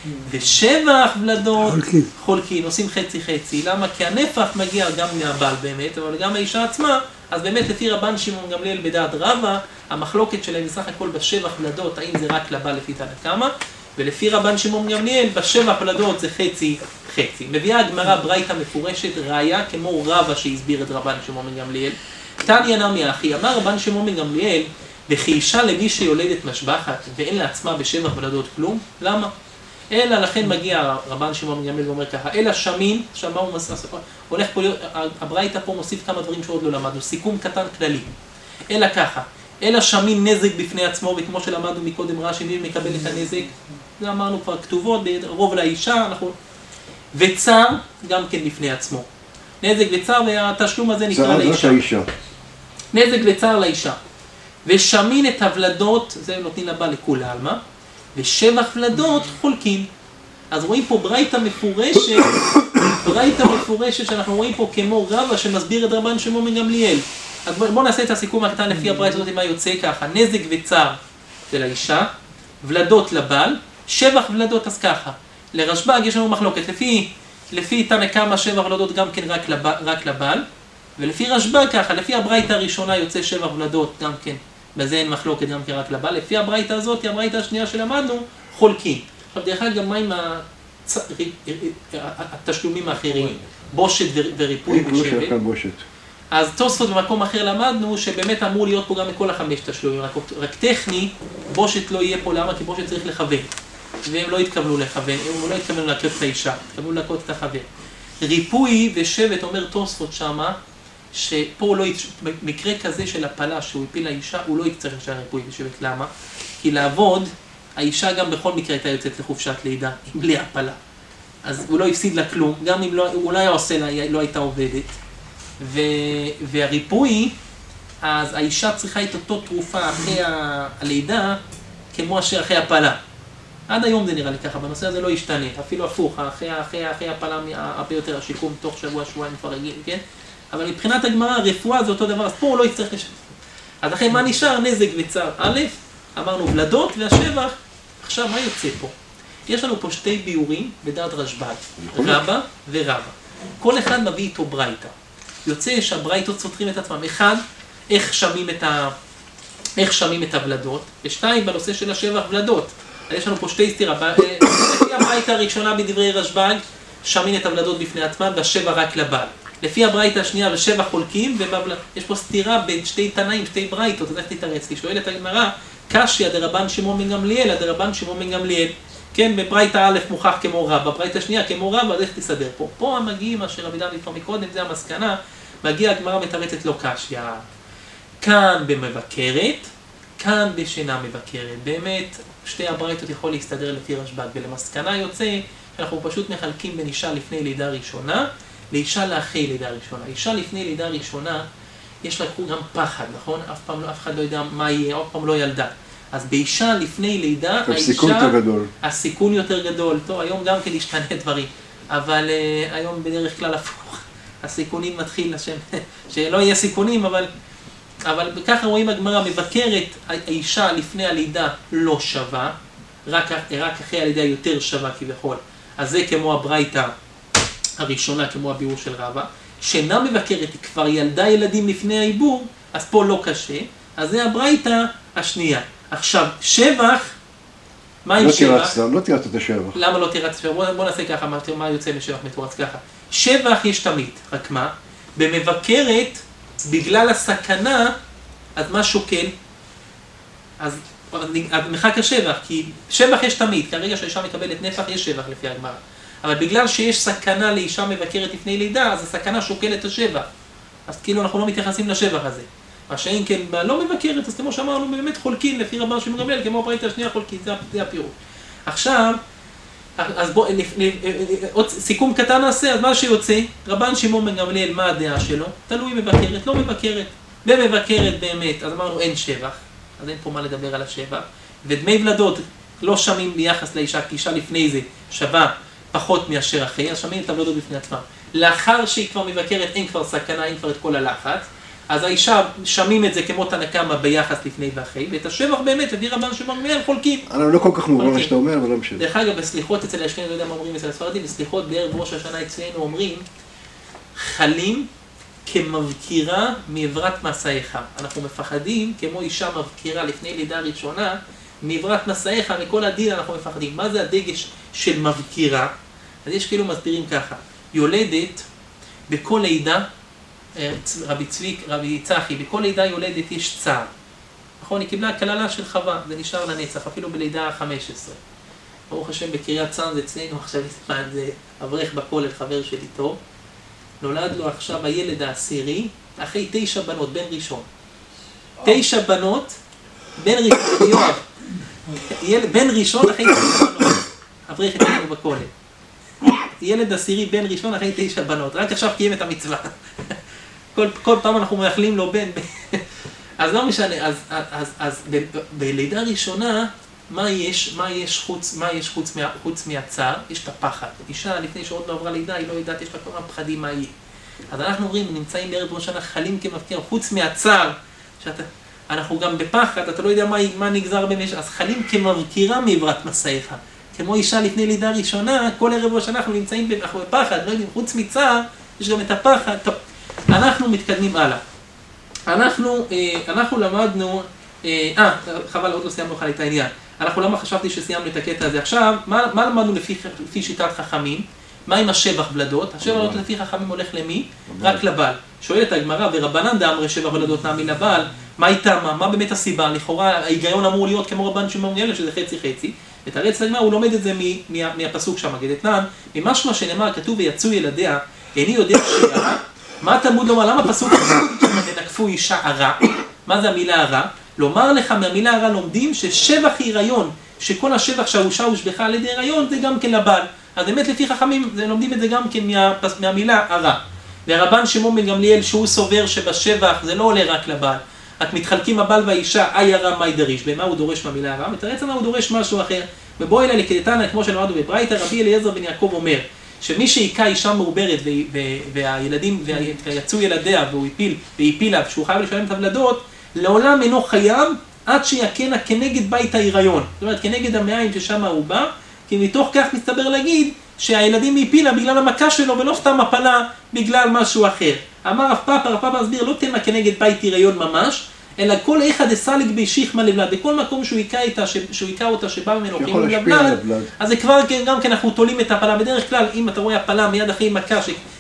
Speaker 1: ושבח ולדות חולקים. חולקים, עושים חצי חצי. למה? כי הנפח מגיע גם מהבעל באמת, אבל גם האישה עצמה. אז באמת לפי רבן שמעון בן גמליאל בדעת רבא, המחלוקת שלהם בסך הכל בשבח ולדות, האם זה רק לבעל לפי תנא קמא, ולפי רבן שמעון בן גמליאל, בשבח ולדות זה חצי חצי. מביאה הגמרא ברייתא מפורשת ראיה כמו רבא שהסביר את רבן שמעון בן גמליאל. תניא נמי אחי, אמר רבן שמעון בן גמליאל, וכאישה למי שיולדת משבחת ואין לעצמה בשבח ולדות כלום, למה? אלא לכן מגיע רבן שמעון בן גמליאל ואומר ככה, אלא שמין, עכשיו מה הוא מסע, הולך פה, הברייתא פה מוסיף כמה דברים שעוד לא למדנו, סיכום קטן כללי. אלא ככה, אלא שמין נזק בפני עצמו, וכמו שלמדנו מקודם רש"י, מי מקבל את הנזק? זה אמרנו כבר כתובות, רוב לאישה, אנחנו... וצער גם כן בפני עצמו. נזק וצער, והתשלום הזה נקרא לאישה. נזק וצער לאישה. ושמין את הוולדות, זה נותנים לבא לכולי עלמא, ושבח ולדות חולקים. אז רואים פה ברייתא מפורשת, ברייתא מפורשת שאנחנו רואים פה כמו רבא שמסביר את רבן שמעון בן גמליאל. אז בואו נעשה את הסיכום הקטן לפי הברייתא הזאת, מה יוצא ככה, נזק וצער של האישה, ולדות לבעל, שבח ולדות אז ככה. לרשב"ג יש לנו מחלוקת, לפי, לפי תנא קמא שבח ולדות גם כן רק, לב, רק לבעל, ולפי רשב"ג ככה, לפי הברייתא הראשונה יוצא שבח ולדות גם כן, בזה אין מחלוקת גם כן רק לבעל, לפי הברייתא הזאת, הברייתא השנייה שלמדנו, חולקים. עכשיו דרך אגב, מה עם הצ... התשלומים האחרים? בושת וריפוי ושבת. אז תוספות במקום אחר למדנו שבאמת אמור להיות פה גם מכל החמש תשלומים, רק, רק טכני, בושת לא יהיה פה, למה? כי בושת צריך לכוון. והם לא התכוונו לכוון, הם לא התכוונו להכות את האישה, התכוונו להכות את החבר. ריפוי ושבט אומר תוספות שמה, שפה לא, מקרה כזה של הפלה שהוא הפיל לאישה, הוא לא יצטרך לשאר ריפוי ושבט, למה? כי לעבוד, האישה גם בכל מקרה הייתה יוצאת לחופשת לידה, בלי הפלה. אז הוא לא הפסיד לה כלום, גם אם לא, הוא לא היה עושה לה, לא הייתה עובדת. ו, והריפוי, אז האישה צריכה את אותו תרופה אחרי הלידה, כמו אשר אחרי הפלה. עד היום זה נראה לי ככה, בנושא הזה לא ישתנה, אפילו הפוך, אחרי, אחרי, אחרי הפלה הרבה יותר השיקום, תוך שבוע, שבועיים כבר רגיל, כן? אבל מבחינת הגמרא, הרפואה זה אותו דבר, אז פה הוא לא יצטרך לשבת. אז לכן מה נשאר? נזק וצער. א', אמרנו ולדות והשבח, עכשיו מה יוצא פה? יש לנו פה שתי ביורים בדעת רשב"ג, רבא ורבא. כל אחד מביא איתו ברייתא. יוצא שהברייתות סותרים את עצמם. אחד, איך שמים את, ה... איך שמים את הוולדות, ושתיים, בנושא של השבח ולדות. יש לנו פה שתי סתירה. לפי הברייתא הראשונה בדברי רשב"ג, שמים את הוולדות בפני עצמם, והשבח רק לבעל. לפי הברייתא השנייה, ושבח חולקים, ויש פה סתירה בין שתי תנאים, שתי ברייתות, אז איך תתרץ לי? שואלת הגמרא, קשיא דרבן שמעון בן גמליאל, דרבן שמעון בן גמליאל. כן, בברייתא א' מוכח כמו רבא, בברייתא השנייה כמו רבא, אז איך תסדר פה? פה המגיעים, אשר רבי דוד כבר מקודם, זה המסקנה, מגיע הגמרא מתרצת לו קשיא. כאן במבקרת, כאן בשינה מבקרת. באמת, שתי הברייתות יכול להסתדר לפי רשב"ג, ולמסקנה יוצא שאנחנו פשוט מחלקים בין אישה לפני לידה ראשונה, לאישה לאחרי לידה ראשונה. אישה לפני לידה ראשונה, יש לה גם פחד, נכון? אף פעם לא, אף אחד לא יודע מה יהיה, אף פעם לא ילדה. אז באישה לפני לידה, האישה...
Speaker 2: הסיכון יותר גדול.
Speaker 1: הסיכון יותר גדול. טוב, היום גם כן ישתנה דברים, אבל uh, היום בדרך כלל הפוך. הסיכונים מתחיל לשם, שלא יהיה סיכונים, אבל... אבל ככה רואים הגמרא, מבקרת האישה לפני הלידה לא שווה, רק, רק אחרי הלידה יותר שווה כביכול. אז זה כמו הברייתא הראשונה, כמו הביאור של רבא. שאינה מבקרת, היא כבר ילדה ילדים לפני העיבור, אז פה לא קשה. אז זה הברייתא השנייה. עכשיו, שבח, מה עם
Speaker 2: לא
Speaker 1: שבח?
Speaker 2: לא תירץ את השבח.
Speaker 1: למה לא תירץ שבח? בוא, בוא נעשה ככה, מה יוצא משבח מתורץ ככה. שבח יש תמיד, רק מה? במבקרת, בגלל הסכנה, אז מה שוקל? אז מחק השבח, כי שבח יש תמיד, כרגע שהאישה מקבלת נפח יש שבח לפי הגמרא. אבל בגלל שיש סכנה לאישה מבקרת לפני לידה, אז הסכנה שוקלת את השבח. אז כאילו אנחנו לא מתייחסים לשבח הזה. מה שאין כן לא מבקרת, אז כמו שאמרנו, באמת חולקים לפי רבן שמעון גמליאל, כמו הפריטה השנייה חולקים, זה, זה הפירוש. עכשיו, אז בוא, עוד סיכום קטן נעשה, אז מה שיוצא, רבן שמעון בן גמליאל, מה הדעה שלו? תלוי מבקרת, לא מבקרת. במבקרת באמת, אז אמרנו אין שבח, אז אין פה מה לדבר על השבח. ודמי ולדות לא שמים ביחס לאישה, כי אישה לפני זה שווה פחות מאשר אחרי, אז שמים את הוולדות בפני עצמם. לאחר שהיא כבר מבקרת, אין כבר סכנה, אין כבר את כל הלחץ, אז האישה שמים את זה כמו תנא קמא ביחס לפני ואחרי, ואת השבח באמת, לפי רבן שמעון גמליאל, חולקים.
Speaker 2: אני לא כל כך מובן מה שאתה אומר, אבל לא משנה.
Speaker 1: דרך אגב, בסליחות אצל האשכנזים, לא יודע מה אומרים אצל הספרדים, בסליחות בערב ראש השנה אצלנו אומרים, חלים כמבקירה מעברת מסעיך. אנחנו מפחדים, כמו אישה מבקירה לפני לידה ראשונה, מעברת מסעיך, מכל הדין אנחנו מפחדים. מה זה הדגש של מבקירה? אז יש כאילו מסבירים ככה, יולדת בכל לידה, רבי צביק, רבי צחי, בכל לידה יולדת יש צער. נכון, היא קיבלה קללה של חווה, זה נשאר לנצח, אפילו בלידה ה-חמש עשרה. ברוך השם, בקריית צאן זה אצלנו, עכשיו זה אברך בכולל, חבר שלי טוב. נולד לו עכשיו הילד העשירי, אחרי תשע בנות, בן ראשון. תשע בנות, בן ראשון, יואב. בן ראשון אחרי תשע בנות. אברך אצלנו בכולל. ילד עשירי, בן ראשון אחרי תשע בנות. רק עכשיו קיים את המצווה. כל, כל פעם אנחנו מאחלים לו בן. אז לא משנה, אז, אז, אז ב, ב, בלידה ראשונה, מה יש, מה יש חוץ, מה יש חוץ, מה, חוץ מהצער? יש את הפחד. אישה לפני שעוד לא עברה לידה, היא לא יודעת, יש לה כל מיני פחדים מה יהיה. אז אנחנו אומרים, נמצאים בערב ראש השנה חלים כמבקר, חוץ מהצער, שאתה, אנחנו גם בפחד, אתה לא יודע מה, מה נגזר במשך, אז חלים כמבקירה מעברת מסעיך. כמו אישה לפני לידה ראשונה, כל ערב ראש השנה אנחנו נמצאים אנחנו בפחד, לא יודעים, חוץ מצער, יש גם את הפחד. טוב, אנחנו מתקדמים הלאה. אנחנו, אנחנו למדנו, אה, חבל, עוד לא סיימנו לך את העניין. אנחנו למה חשבתי שסיימנו את הקטע הזה. עכשיו, מה, מה למדנו לפי, לפי שיטת חכמים? מה עם השבח ולדות? השבח ולדות לפי חכמים הולך למי? רק לבעל. שואלת הגמרא, ורבנן דאמרי שבח ולדות נמי לבעל, מה איתה, מה, מה באמת הסיבה? לכאורה ההיגיון אמור להיות כמו רבן שמעון גמליאל, שזה חצי חצי. ותרץ לגמרא, הוא לומד את זה מ, מה, מהפסוק שם, גדתנן, ממשמע שנאמר, כתוב ויצאו ילדיה, איני יודע שירה, מה התלמוד לומר? למה פסוק ונקפו אישה ערה? מה זה המילה ערה? לומר לך מהמילה ערה לומדים ששבח היריון, שכל השבח שהאישה הושבחה על ידי הריון זה גם כן לבעל. אז באמת לפי חכמים לומדים את זה גם כן מה, מהמילה ערה. והרבן שמעון בן גמליאל שהוא סובר שבשבח זה לא עולה רק לבעל. רק מתחלקים הבעל והאישה, אי ערה מי דריש. במה הוא דורש מהמילה ערה? ותראה מה הוא דורש משהו אחר. ובואי אלה לקדתנא, כמו שלמדנו בברייתא, רבי אליעזר בן יעקב אומר, שמי שהיכה אישה מעוברת והילדים, ויצאו ילדיה והוא הפיל, והפילה, שהוא חייב לשלם את הוולדות, לעולם אינו חייב עד שיקנה כנגד בית ההיריון. זאת אומרת, כנגד המעיים ששם הוא בא, כי מתוך כך מסתבר להגיד שהילדים הפילה בגלל המכה שלו ולא סתם הפלה בגלל משהו אחר. אמר רב פאפא, רב פאפא מסביר, לא תמה כנגד בית היריון ממש, אלא כל איכא דסליג בישיחמא לבלד, בכל מקום שהוא היכה איתה, שהוא היכה אותה שבא ממנו כאילו לבלד, אז זה כבר גם כן אנחנו תולים את הפלה. בדרך כלל, אם אתה רואה הפלה מיד אחרי מכה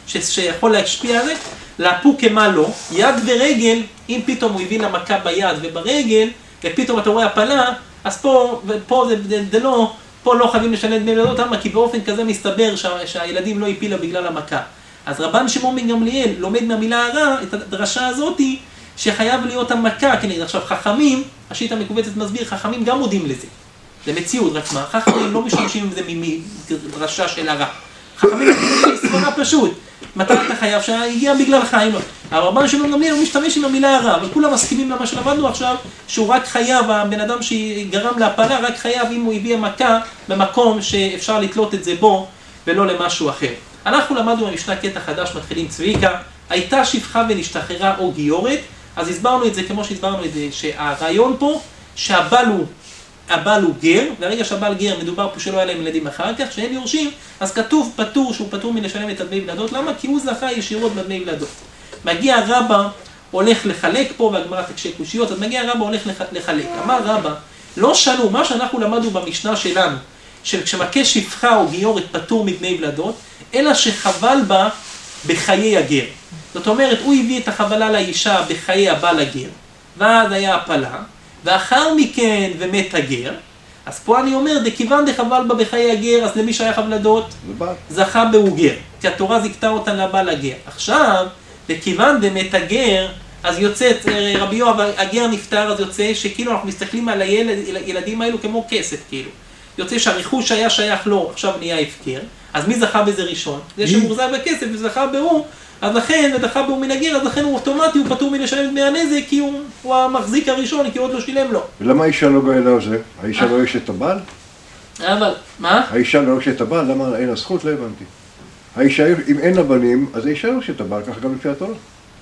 Speaker 1: שיכול להשפיע על זה, לאפו כמה לא, יד ורגל, אם פתאום הוא הביא לה מכה ביד וברגל, ופתאום אתה רואה הפלה, אז פה, ופה זה, זה, זה לא, פה לא חייבים לשלם דמי לידות, כי באופן כזה מסתבר שה, שהילדים לא הפילה בגלל המכה. אז רבן שמעון בן גמליאל לומד מהמילה הרע את הדרשה הזאתי, שחייב להיות המכה, כנגד. עכשיו חכמים, השיטה המקובצת מסביר, חכמים גם מודים לזה. זה מציאות, רק מה, חכמים לא משתמשים בזה מדרשה של הרע. חכמים זה סברה פשוט. מתי אתה חייב שהגיע בגלל חיים? הרבן שמעון בן גמליאל הוא משתמש עם המילה הרע, אבל כולם מסכימים למה שלמדנו עכשיו, שהוא רק חייב, הבן אדם שגרם להפלה, רק חייב אם הוא הביא מכה במקום שאפשר לתלות את זה בו, ולא למשהו אחר. אנחנו למדנו במשנה קטע חדש, מתחילים צביקה, הייתה שפחה ונשתחררה או גיורת, אז הסברנו את זה כמו שהסברנו את זה, שהרעיון פה, שהבעל הוא, הבעל הוא גר, והרגע שהבעל גר מדובר פה שלא היה להם ילדים אחר כך, שהם יורשים, אז כתוב פטור שהוא פטור מלשלם את הדמי ולדות, למה? כי הוא זכה ישירות בדמי ולדות. מגיע רבא, הולך לחלק פה, והגמרא תקשה קושיות, אז מגיע רבא, הולך לחלק. אמר רבא, לא שנו, מה שאנחנו למדנו במשנה שלנו, שכשמכה שפחה או גיורת פטור מדמי ולדות, אלא שחבל בה בחיי הגר. זאת אומרת, הוא הביא את החבלה לאישה בחיי הבעל הגר, ואז היה הפלה, ואחר מכן ומת הגר, אז פה אני אומר, דכיוון דחבל בה בחיי הגר, אז למי שייך הוולדות? זכה בהו גר, כי התורה זיכתה אותה לבעל הגר. עכשיו, דכיוון דמת הגר, אז יוצא, רבי יואב, הגר נפטר, אז יוצא שכאילו אנחנו מסתכלים על הילדים האלו כמו כסף, כאילו. יוצא שהריחוש היה שייך לו, עכשיו נהיה הפקר, אז מי זכה בזה ראשון? זה שמורזע בכסף וזכה בהו, אז לכן, ודחה בהו מן הגר, אז לכן הוא אוטומטי, הוא פטור מלשלם דמי הנזק, כי הוא, הוא המחזיק הראשון, כי הוא עוד לא שילם לו.
Speaker 2: ולמה האישה לא גאלה על זה? האישה לא יש את הבעל?
Speaker 1: אבל, מה?
Speaker 2: האישה לא יש את הבעל, למה אין הזכות? לא הבנתי. האישה, אם אין לה בנים, אז האישה לא יש את הבעל, ככה גם לפי התורה.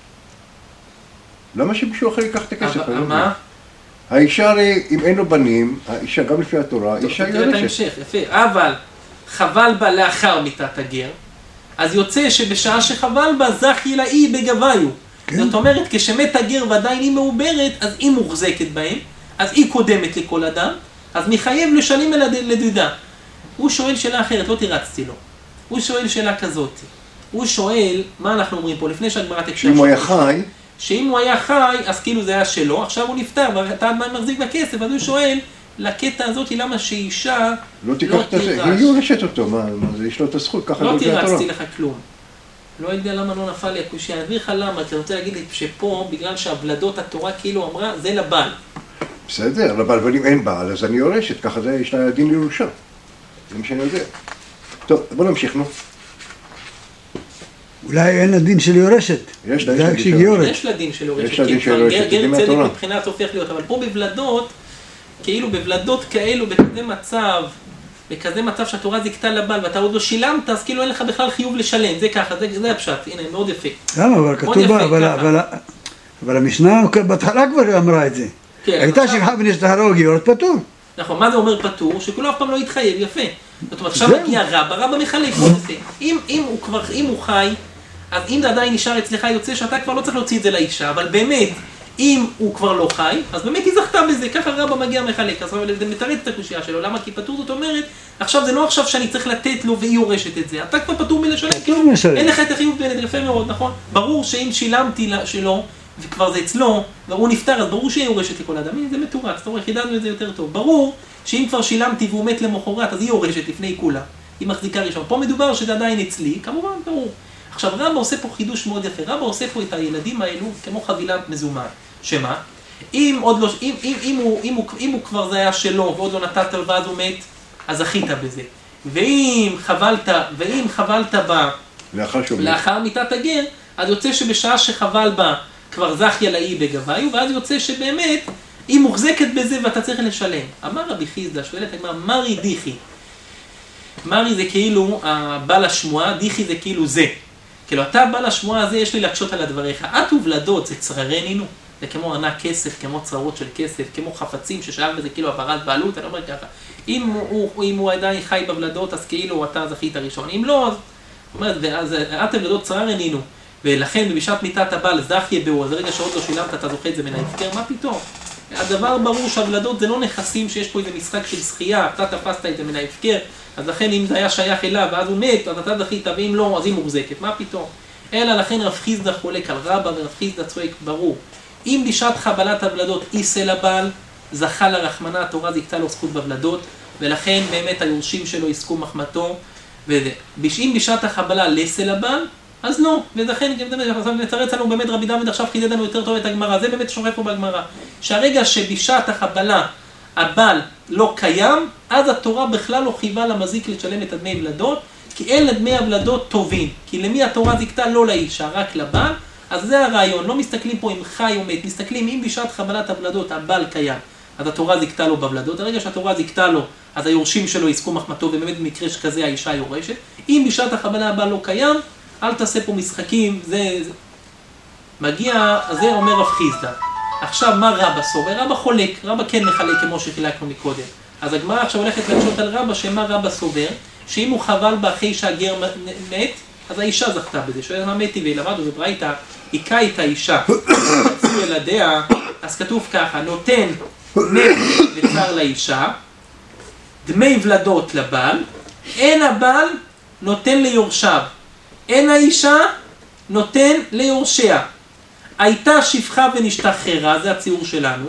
Speaker 2: למה שמישהו אחר ייקח את הכסף?
Speaker 1: מה?
Speaker 2: האישה הרי, אם אין לו בנים, האישה גם לפי התורה, האישה היא יורשת.
Speaker 1: יפה, אבל חבל בה לאחר מיתת הגר, אז יוצא שבשעה שחבל בה זך ילאי בגביו. זאת אומרת, כשמת הגר ועדיין היא מעוברת, אז היא מוחזקת בהם, אז היא קודמת לכל אדם, אז מחייב לשלים אל לדידה. הוא שואל שאלה אחרת, לא תירצתי לו. הוא שואל שאלה כזאת. הוא שואל, מה אנחנו אומרים פה, לפני שהגמרא תקשר.
Speaker 2: שאם הוא היה חי,
Speaker 1: שאם הוא היה חי, אז כאילו זה היה שלו, עכשיו הוא נפטר, ואתה עדיין מחזיק בכסף, אז הוא שואל, לקטע הזאת, למה שאישה
Speaker 2: לא תיקח את זה, היא יורשת אותו, מה, זה יש לו את הזכות, ככה
Speaker 1: לא תירצתי לך כלום. לא יודע למה לא נפל לי הקושי, אני אסביר לך למה, כי אני רוצה להגיד לי שפה, בגלל שהבלדות התורה כאילו אמרה, זה לבעל.
Speaker 2: בסדר, לבעל, אבל אם אין בעל, אז אני יורשת, ככה זה, יש לה דין לירושה. זה מה שאני יודע. טוב, בוא נמשיך, נו.
Speaker 4: אולי אין לדין של יורשת.
Speaker 2: יש לה דין של יורשת.
Speaker 1: יש לה דין של יורשת.
Speaker 2: יש לה דין של יורשת,
Speaker 1: גר צדק מבחינת הופך להיות, אבל פה בבלדות, כאילו בבלדות כאלו, בכזה מצב, בכזה מצב שהתורה זיכתה לבעל, ואתה עוד לא שילמת, אז כאילו אין לך בכלל חיוב לשלם. זה ככה, זה, זה הפשט. הנה, מאוד יפה.
Speaker 4: למה? אבל כתוב בה, אבל, אבל, אבל המשנה בהתחלה כבר אמרה את זה. כן, הייתה שפחה ונשתהרוג, יורד פטור.
Speaker 1: נכון, מה זה אומר פטור? שכולו אף פעם לא יתחייב, יפה. זאת אומרת, עכשיו מגיע רבא, רבא מחלק, אם, אם הוא כבר, אם הוא חי, אז אם זה עדיין נשאר אצלך, יוצא שאתה כבר לא צריך להוציא את זה לאישה, אבל באמת, אם הוא כבר לא חי, אז באמת היא זכתה בזה, ככה רבא מגיע מחלק, אז זה מתרץ את הקושייה שלו, למה? כי פטור זאת אומרת, עכשיו זה לא עכשיו שאני צריך לתת לו והיא יורשת את זה, אתה כבר פטור מלשלם, אין לך את החיוב בין, יפה מאוד, נכון? ברור שאם שילמתי שלו, וכבר זה אצלו, והוא נפטר, אז ברור שהיא יורשת לכל אדם, זה מתורץ, זאת אומרת, חידדנו את זה יותר טוב. ברור שאם כבר שילמתי והוא מת למחרת, אז היא יורשת לפני כולה, היא מחזיקה ראשון. פה מדובר שזה עדיין אצלי, כמובן, ברור. עכשיו, רבא עושה פה חידוש מאוד יפה, רבא עושה פה את הילדים האלו כמו חבילת מזומן. שמה? אם עוד לא, אם, אם, אם, הוא, אם, הוא, אם הוא כבר זה היה שלו ועוד לא נתת לו ואז הוא מת, אז זכית בזה. ואם חבלת, ואם חבלת בה לאחר מיתת הגר, אז יוצא שבשעה שחבל בה כבר זך ילאי בגביו, ואז יוצא שבאמת היא מוחזקת בזה ואתה צריך לשלם. אמר רבי חיסדא, שואלת הגמרא, מרי דיחי. מרי זה כאילו הבעל השמועה, דיחי זה כאילו זה. כאילו אתה בעל השמועה הזה, יש לי להקשות על הדבריך. את ובלדות זה צררי נינו. זה כמו ענק כסף, כמו צררות של כסף, כמו חפצים ששאר בזה כאילו עברת בעלות, אני אומר ככה. אם הוא, אם הוא עדיין חי בבלדות, אז כאילו אתה זכית ראשון. אם לא, אז, אומרת, ואז את ובלדות צררי נינו. ולכן בשעת מיתת הבעל זך יבאו, אז הרגע שעוד לא שילמת אתה זוכה את זה מן ההפקר, מה פתאום? הדבר ברור שהבלדות זה לא נכסים שיש פה איזה משחק של זכייה, אתה תפסת את זה מן ההפקר, אז לכן אם זה היה שייך אליו ואז הוא מת, אז אתה זכית, ואם לא, אז היא מוחזקת, מה פתאום? אלא לכן רב חיסדא חולק על רבא ורב חיסדא צועק ברור. אם בשעת חבלת הבלדות איסל הבעל, זכה לרחמנה, התורה זיכתה לו זכות בבלדות, ולכן באמת היורשים שלו יזכו מחמתו, ואם בשעת החבלה לסל הבעל, אז לא, ולכן נתרץ לנו באמת רבי דוד עכשיו חידד לנו יותר טוב את הגמרא, זה באמת שורף פה בגמרא, שהרגע שבשעת החבלה הבעל לא קיים, אז התורה בכלל לא חייבה למזיק לשלם את הדמי ולדות, כי אין לדמי הוולדות טובים, כי למי התורה זיכתה? לא לאישה, רק לבעל, אז זה הרעיון, לא מסתכלים פה אם חי או מת, מסתכלים אם בשעת חבלת הוולדות הבעל קיים, אז התורה זיכתה לו בוולדות, הרגע שהתורה זיכתה לו, אז היורשים שלו יזכו מחמתו, ובאמת במקרה שכזה האישה יורשת, אם בשעת החבלה הבעל לא קיים, אל תעשה פה משחקים, זה, זה... מגיע, זה אומר רב חיסדא. עכשיו מה רבא סובר? רבא חולק, רבא כן מחלק כמו שחילקנו מקודם. אז הגמרא עכשיו הולכת להקשות על רבא, שמה רבא סובר? שאם הוא חבל בה אחרי שהגר מת, אז האישה זכתה בזה. שואל מה מתי וילמדו, זה ברייתא, היכה את האישה, יצאו ילדיה, אז כתוב ככה, נותן נט וצר לאישה, דמי ולדות לבעל, אין הבעל נותן ליורשיו. אין האישה נותן ליורשיה. הייתה שפחה ונשתחררה, זה הציור שלנו,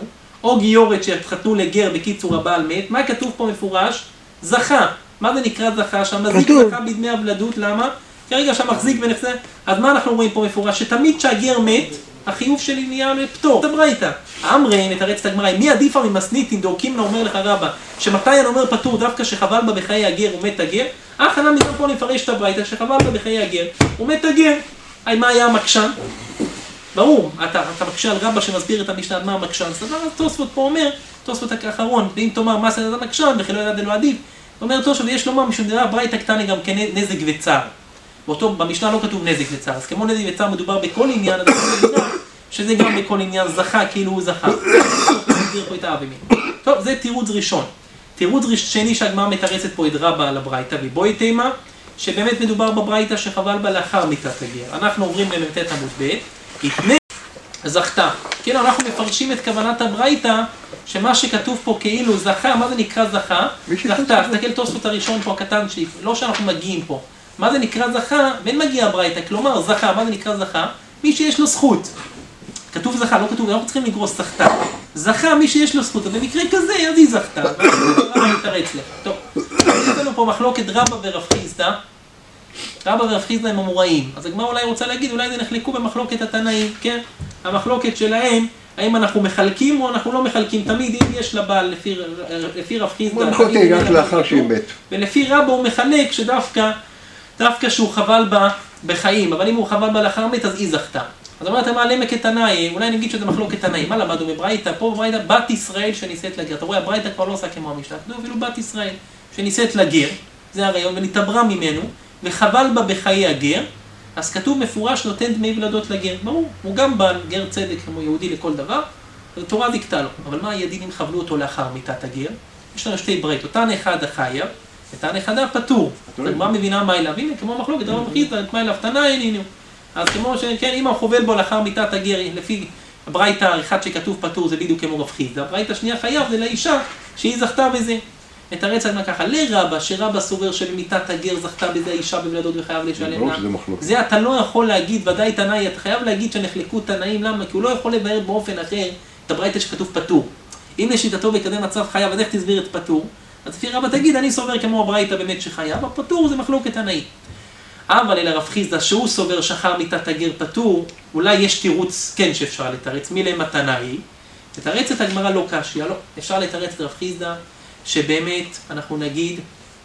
Speaker 1: או גיורת שהתחתנו לגר, בקיצור הבעל מת, מה כתוב פה מפורש? זכה. מה זה נקרא זכה? שהמזיק זכה בדמי הוולדות, למה? כרגע שהמחזיק בנכסי, אז מה אנחנו רואים פה מפורש? שתמיד שהגר מת, החיוב שלי נהיה לפטור. זה ברייתא. אמרי, מתרץ את הגמרא, מי עדיפה ממסניתין דורקים לה אומר לך רבא, שמתי אני אומר פטור דווקא שחבל בה בחיי הגר ומת הגר? אך אני גם פה נפרש את הברייתא, שחבל בה בחיי הגר ומת הגר. היי, מה היה המקשן? ברור, אתה, אתה מקשה על רבא שמסביר את המשנה, מה המקשן? אז תוספות פה אומר, תוספות האחרון, ואם תאמר מה סנד המקשן, וכי לא ידע דלא עדיף, אומר תוספות, ויש לומר משום דבר, ברייתא קטנה גם כנזק וצער. באותו, במשנה לא כתוב נזק וצער, אז כמו נזק וצער מדובר בכל עניין, שזה גם בכל עניין זכה, כאילו הוא זכה. נסביר פה את האבימים. טוב, זה תירוץ ראשון. תירוץ שני שהגמרא מתרצת פה את רבא על הברייתא, ובואי תימה, שבאמת מדובר בברייתא שחבל בה לאחר מיתת הגר. אנחנו עוברים למ"ט עמוד ב', התנה זכתה. כאילו אנחנו מפרשים את כוונת הברייתא, שמה שכתוב פה כאילו זכה, מה זה נקרא זכה? זכתה, תסתכל תוספות הראשון פה הקטן שלי, לא שאנחנו מגיעים פה. מה זה נקרא זכה? בין מגיע הברייתא, כלומר זכה, מה זה נקרא זכה? מי שיש לו זכות. כתוב זכה, לא כתוב, אנחנו צריכים לגרוס זכתה. זכה מי שיש לו זכות, ובמקרה כזה, אז היא זכתה. טוב, יש לנו פה מחלוקת רבא ורב חיסדא. רבא ורב חיסדא הם אמוראים. אז הגמרא אולי רוצה להגיד, אולי זה נחלקו במחלוקת התנאים, כן? המחלוקת שלהם, האם אנחנו מחלקים או אנחנו לא מחלקים. תמיד אם יש לבעל לפי, לפי רב חיסדא, ולפי רבא הוא מחלק שדווקא, דווקא שהוא חבל בה בחיים, אבל אם הוא חבל בה לאחר מת, אז היא זכתה. אז אומרת, מה לעמק תנאי, אולי נגיד שזה מחלוקת תנאי, מה למדו בברייתא? פה בברייתא בת ישראל שנישאת לגר. אתה רואה, הברייתא כבר לא עושה כמו המשנה, כתוב אפילו בת ישראל שנישאת לגר, זה הרעיון, ונתעברה ממנו, וחבל בה בחיי הגר, אז כתוב מפורש נותן דמי ולדות לגר. ברור, הוא גם בעל גר צדק כמו יהודי לכל דבר, התורה זיקתה לו. אבל מה הידינים חבלו אותו לאחר מיתת הגר? יש לנו שתי ברייתות, תן אחד החייב, ותן אחד הפטור. מה מבינה מה אליו? הנה, כמו מחלוקת, רב חיסדא, מה אליו תנאי, הנה. אז כמו שכן, אם הוא חובל בו לאחר מיתת הגר, לפי הברייתא אחד שכתוב פטור זה בדיוק כמו רב חיסדא, הברייתא שנייה חייב זה לאישה שהיא זכתה בזה. את הרצח מה ככה, לרבא, שרבא סובר שבמיתת הגר זכתה בזה האישה בוולדות וחייב לשלם לה. זה אתה לא יכול להגיד, ודאי תנאי, אתה חייב להגיד שנחלקו תנאים, למה? כי הוא לא יכול לבאר באופן אחר את הברייתא שכתוב פטור. אם לשיטתו בקדם מצב חייב, אז איך תסביר את פטור? אז לפי רבא תגיד, אני סובר כמו הברייתא באמת שחייב, הפטור זה מחלוקת תנאי. אבל אל הרב חיסדא שהוא סובר שחר מיתת הגר פטור, אולי יש תירוץ כן שאפשר לתרץ, מי מתנה היא? לתרץ את הגמרא לא קשיא, לא, אפשר לתרץ את רב חיסדא, שבאמת אנחנו נגיד